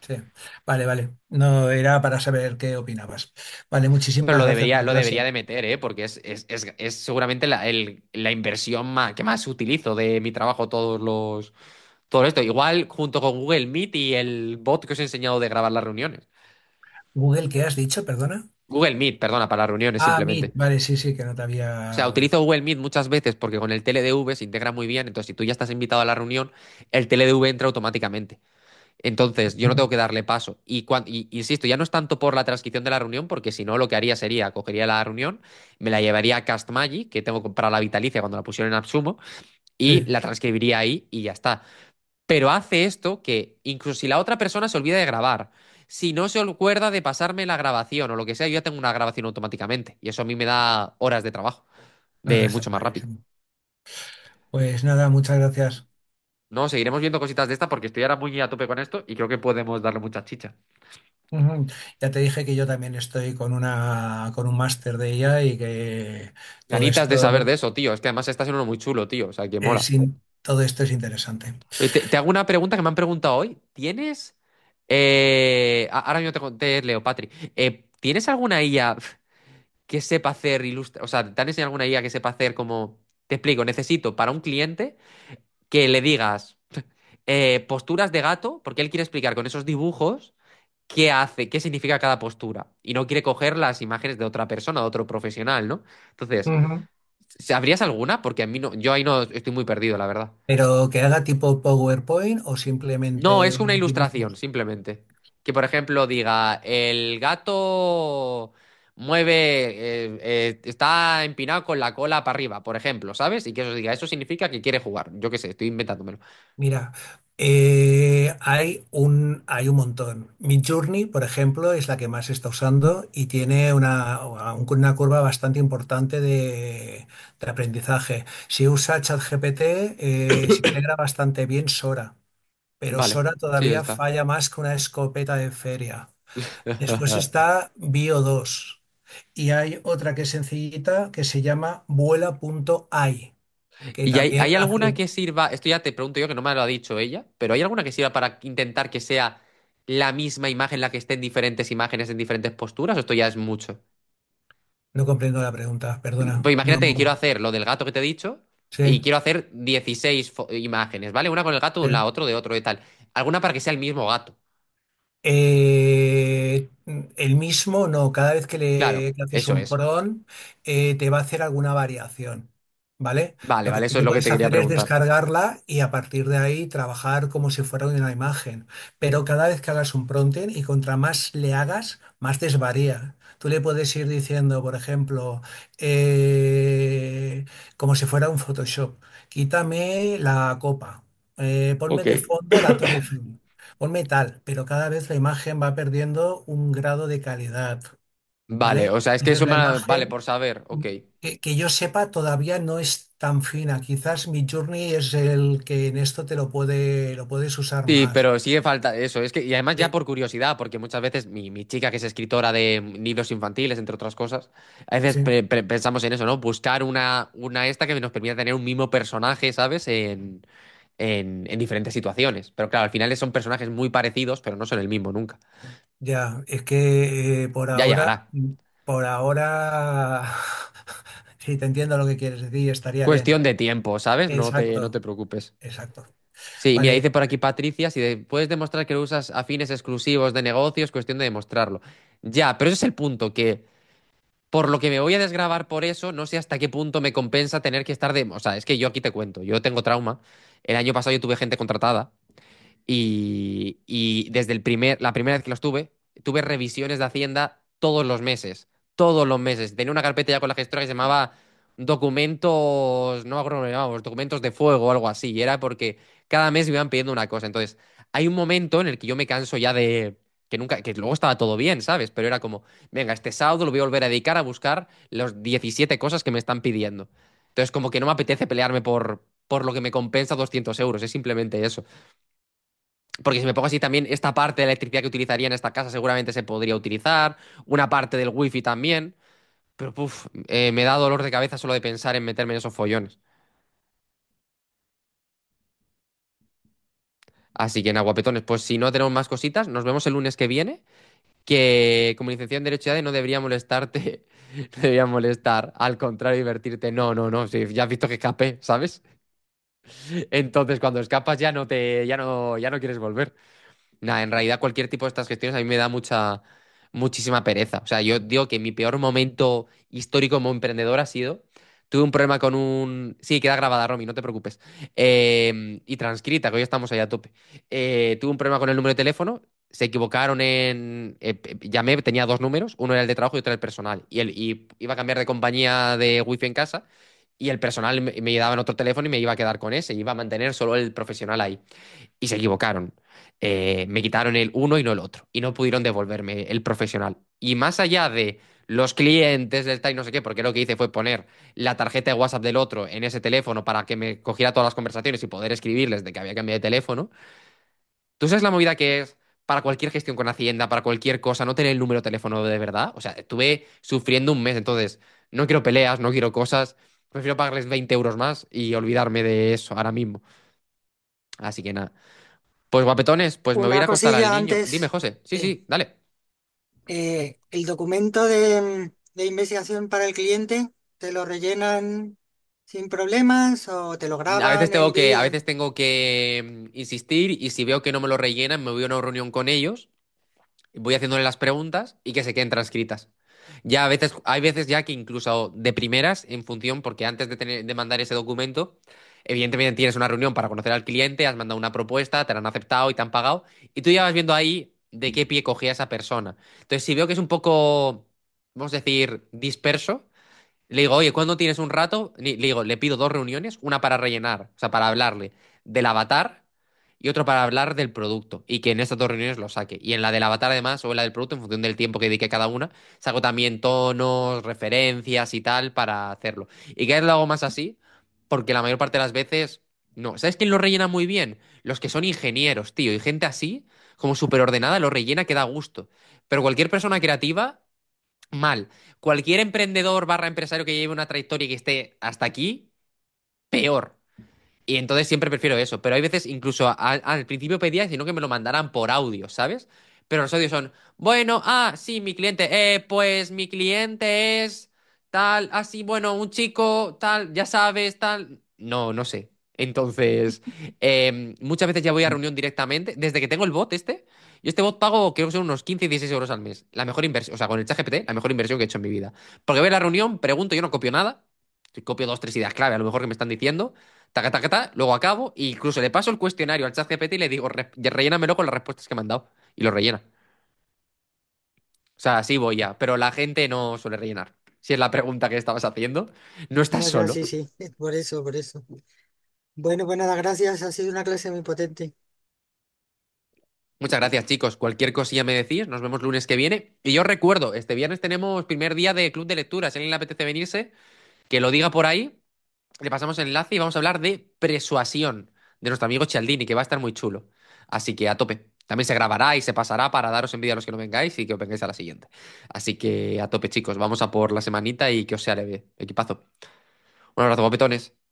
sí. Vale, vale. No era para saber qué opinabas. Vale, Pero muchísimas gracias por la lo debería clase. de meter, ¿eh? Porque es seguramente la inversión que más utilizo de mi trabajo todo esto. Igual junto con Google Meet y el bot que os he enseñado de grabar las reuniones. Google, ¿qué has dicho? Perdona. Google Meet, perdona, para las reuniones Ah, Meet. simplemente. Vale, sí, sí, que no te O sea, había oído. utilizo Google Meet muchas veces porque con el TLDV se integra muy bien. Entonces, si tú ya estás invitado a la reunión, el TLDV entra automáticamente. Entonces, yo no tengo que darle paso. Insisto, ya no es tanto por la transcripción de la reunión, porque si no, lo que haría sería, cogería la reunión, me la llevaría a Castmagic, que tengo para la Vitalicia cuando la pusieron en Absumo, y Sí. la transcribiría ahí y ya está. Pero hace esto que, incluso si la otra persona se olvida de grabar, si no se acuerda de pasarme la grabación o lo que sea, yo ya tengo una grabación automáticamente. Y eso a mí me da horas de trabajo, Ah, de está mucho más rápido. clarísimo. Pues nada, muchas gracias. No, seguiremos viendo cositas de esta porque estoy ahora muy a tope con esto y creo que podemos darle mucha chicha. Ujú. Ya te dije que yo también estoy con un máster de ella y que todo Ganitas de saber de esto eso, tío. Es que además está siendo uno muy chulo, tío. O sea, que mola. todo esto es interesante. Oye, te hago una pregunta que me han preguntado hoy. ¿Tienes... ahora mismo te leo, Patri. ¿Tienes alguna IA que sepa hacer ilustra... O sea, ¿te han enseñado alguna IA que sepa hacer como... Te explico, necesito para un cliente que le digas posturas de gato, porque él quiere explicar con esos dibujos qué hace, qué significa cada postura. Y no quiere coger las imágenes de otra persona, de otro profesional, ¿no? Entonces, Ujú. ¿sabrías alguna? Porque a mí no, yo ahí no estoy muy perdido, la verdad. Pero que haga tipo PowerPoint o No, simplemente es una ilustración, dibujos. simplemente. Que, por ejemplo, diga, el gato está empinado con la cola para arriba, por ejemplo, ¿sabes? Y que eso diga, eso significa que quiere jugar. Yo qué sé, estoy inventándomelo. Mira, hay un montón. Midjourney, por ejemplo, es la que más se está usando y tiene una curva bastante importante de aprendizaje. Si usa ChatGPT, se integra bastante bien Sora, pero Vale, Sora sí, ya todavía está. falla más que una escopeta de feria. Después está Bio2 y hay otra que es sencillita que se llama vuela.ai, que ¿Y también hay alguna hace. que sirva? Esto ya te pregunto yo, que no me lo ha dicho ella, pero ¿hay alguna que sirva para intentar que sea la misma imagen la que esté en diferentes imágenes, en diferentes posturas? ¿O esto ya es mucho? No comprendo la pregunta, perdona. Pues No, imagínate que quiero hacer lo del gato que te he dicho y sí. quiero hacer 16 imágenes, ¿vale? Una con el gato, la Sí. otra de otro, de tal. Alguna para que sea el mismo gato. El mismo, no, cada vez Claro, que haces eso un es. prompt, te va a hacer alguna variación, ¿vale? Vale, Lo que vale, sí eso es que lo que puedes te quería hacer es preguntar. descargarla y a partir de ahí trabajar como si fuera una imagen. Pero cada vez que hagas un prompting y contra más le hagas, más desvaría. Tú le puedes ir diciendo, por ejemplo, como si fuera un Photoshop, quítame la copa, ponme Ok. de fondo la Torre Eiffel. Ponme tal, pero cada vez la imagen va perdiendo un grado de calidad, Vale, ¿vale? o sea, es que Entonces eso la Vale, imagen, por saber, ok. que yo sepa, todavía no es tan fina. Quizás Midjourney es el que en esto lo puedes usar Sí, más. pero sigue falta eso. Es que, y además ya Eh, por curiosidad, porque muchas veces mi chica, que es escritora de libros infantiles, entre otras cosas, a veces sí, pensamos en eso, ¿no? Buscar una esta que nos permita tener un mismo personaje, ¿sabes? En diferentes situaciones. Pero claro, al final son personajes muy parecidos, pero no son el mismo nunca. ya, es que Ya llegará. por ahora, sí, te entiendo lo que quieres decir, estaría bien. Cuestión de tiempo, ¿sabes? No te Exacto, preocupes. exacto. Sí, mira, Vale, dice por aquí Patricia, si puedes demostrar que lo usas a fines exclusivos de negocio, es cuestión de demostrarlo. Ya, pero ese es el punto, que por lo que me voy a desgravar por eso, no sé hasta qué punto me compensa tener que estar de... O sea, es que yo aquí te cuento, yo tengo trauma. El año pasado yo tuve gente contratada y desde la primera vez que los tuve revisiones de Hacienda todos los meses. Todos los meses. Tenía una carpeta ya con la gestora que se llamaba documentos, no me acuerdo cómo lo llamábamos, documentos de fuego o algo así. Y era porque cada mes me iban pidiendo una cosa. Entonces, hay un momento en el que yo me canso ya de... Que nunca, que luego estaba todo bien, ¿sabes? Pero era como, venga, este sábado lo voy a volver a dedicar a buscar las 17 cosas que me están pidiendo. Entonces, como que no me apetece pelearme por lo que me compensa 200 euros, es simplemente eso. Porque si me pongo así también, esta parte de electricidad que utilizaría en esta casa seguramente se podría utilizar, una parte del wifi también, pero puf, me da dolor de cabeza solo de pensar en meterme en esos follones. Así que nada, guapetones, pues si no tenemos más cositas, nos vemos el lunes que viene, que como licenciado en Derecho no debería molestarte, no debería molestar, al contrario, divertirte. No, no, no, si ya has visto que escapé, ¿sabes? Entonces cuando escapas ya no quieres volver. Nada, en realidad cualquier tipo de estas gestiones a mí me da muchísima pereza. O sea, yo digo que mi peor momento histórico como emprendedor ha sido, tuve un problema con un... Sí, queda grabada, Romy, no te preocupes. Y transcrita, que hoy estamos ahí a tope. Tuve un problema con el número de teléfono, se equivocaron en... llamé, tenía dos números, uno era el de trabajo y otro era el personal. Y iba a cambiar de compañía de wifi en casa. Y el personal me daban otro teléfono y me iba a quedar con ese, iba a mantener solo el profesional ahí y se equivocaron. Me quitaron el uno y no el otro. Y no pudieron devolverme el profesional. Y más allá de los clientes del tal y no sé qué, porque lo que hice fue poner la tarjeta de WhatsApp del otro en ese teléfono para que me cogiera todas las conversaciones y poder escribirles de que había cambiado de teléfono. ¿Tú sabes la movida que es para cualquier gestión con Hacienda, para cualquier cosa, no tener el número de teléfono de verdad? O sea, estuve sufriendo un mes, entonces no quiero peleas, no quiero cosas. Prefiero pagarles 20 euros más y olvidarme de eso ahora mismo. Así que nada. Pues guapetones, pues me voy a ir a Una acostar al cosilla niño. Dime, antes. José. Sí, eh, sí, dale. el documento de investigación para el cliente, ¿te lo rellenan sin problemas o te lo graban, A envían? veces tengo que insistir y si veo que no me lo rellenan, me voy a una reunión con ellos, voy haciéndole las preguntas y que se queden transcritas. Ya a veces, hay veces ya que incluso de primeras, en función, porque antes de mandar ese documento, evidentemente tienes una reunión para conocer al cliente, has mandado una propuesta, te la han aceptado y te han pagado, y tú ya vas viendo ahí de qué pie cogía esa persona. Entonces, si veo que es un poco, vamos a decir, disperso, le digo, oye, ¿cuándo tienes un rato? Le digo, le pido dos reuniones, una para rellenar, o sea, para hablarle del avatar y otro para hablar del producto. Y que en estas dos reuniones lo saque. Y en la del avatar, además, o en la del producto, en función del tiempo que dedique cada una, saco también tonos, referencias y tal para hacerlo. Y que lo hago más así, porque la mayor parte de las veces, no. ¿Sabes quién lo rellena muy bien? Los que son ingenieros, tío. Y gente así, como súper ordenada, lo rellena que da gusto. Pero cualquier persona creativa mal. Cualquier emprendedor barra empresario que lleve una trayectoria y que esté hasta aquí, peor. Y entonces siempre prefiero eso. Pero hay veces, incluso al principio pedía, sino que me lo mandaran por audio, ¿sabes? Pero los audios son, bueno, sí, mi cliente, pues mi cliente es tal, sí, bueno, un chico, tal, ya sabes, tal. No, no sé. Entonces, muchas veces ya voy a reunión directamente. Desde que tengo el bot este, yo este bot pago, creo que son unos 15 y 16 euros al mes. La mejor inversión, o sea, con el ChatGPT, la mejor inversión que he hecho en mi vida. Porque voy a la reunión, pregunto, yo no copio nada. Copio dos, tres ideas clave, a lo mejor que me están diciendo taca, taca, ta, luego acabo e incluso le paso el cuestionario al chat GPT y le digo, rellénamelo con las respuestas que me han dado". Y lo rellena. O sea, así voy ya, pero la gente no suele rellenar. Si es la pregunta que estabas haciendo, no estás No, ya, solo. sí, sí, por eso, por eso. Bueno, pues nada, gracias, ha sido una clase muy potente. Muchas gracias, chicos. Cualquier cosilla me decís, nos vemos lunes que viene. Y yo os recuerdo, este viernes tenemos primer día de club de lectura. Si a alguien le apetece venirse, que lo diga por ahí. Le pasamos el enlace y vamos a hablar de Persuasión de nuestro amigo Cialdini, que va a estar muy chulo. Así que a tope. También se grabará y se pasará para daros envidia a los que no vengáis y que os vengáis a la siguiente. Así que a tope, chicos. Vamos a por la semanita y que os sea leve. Equipazo. Un abrazo, guapetones.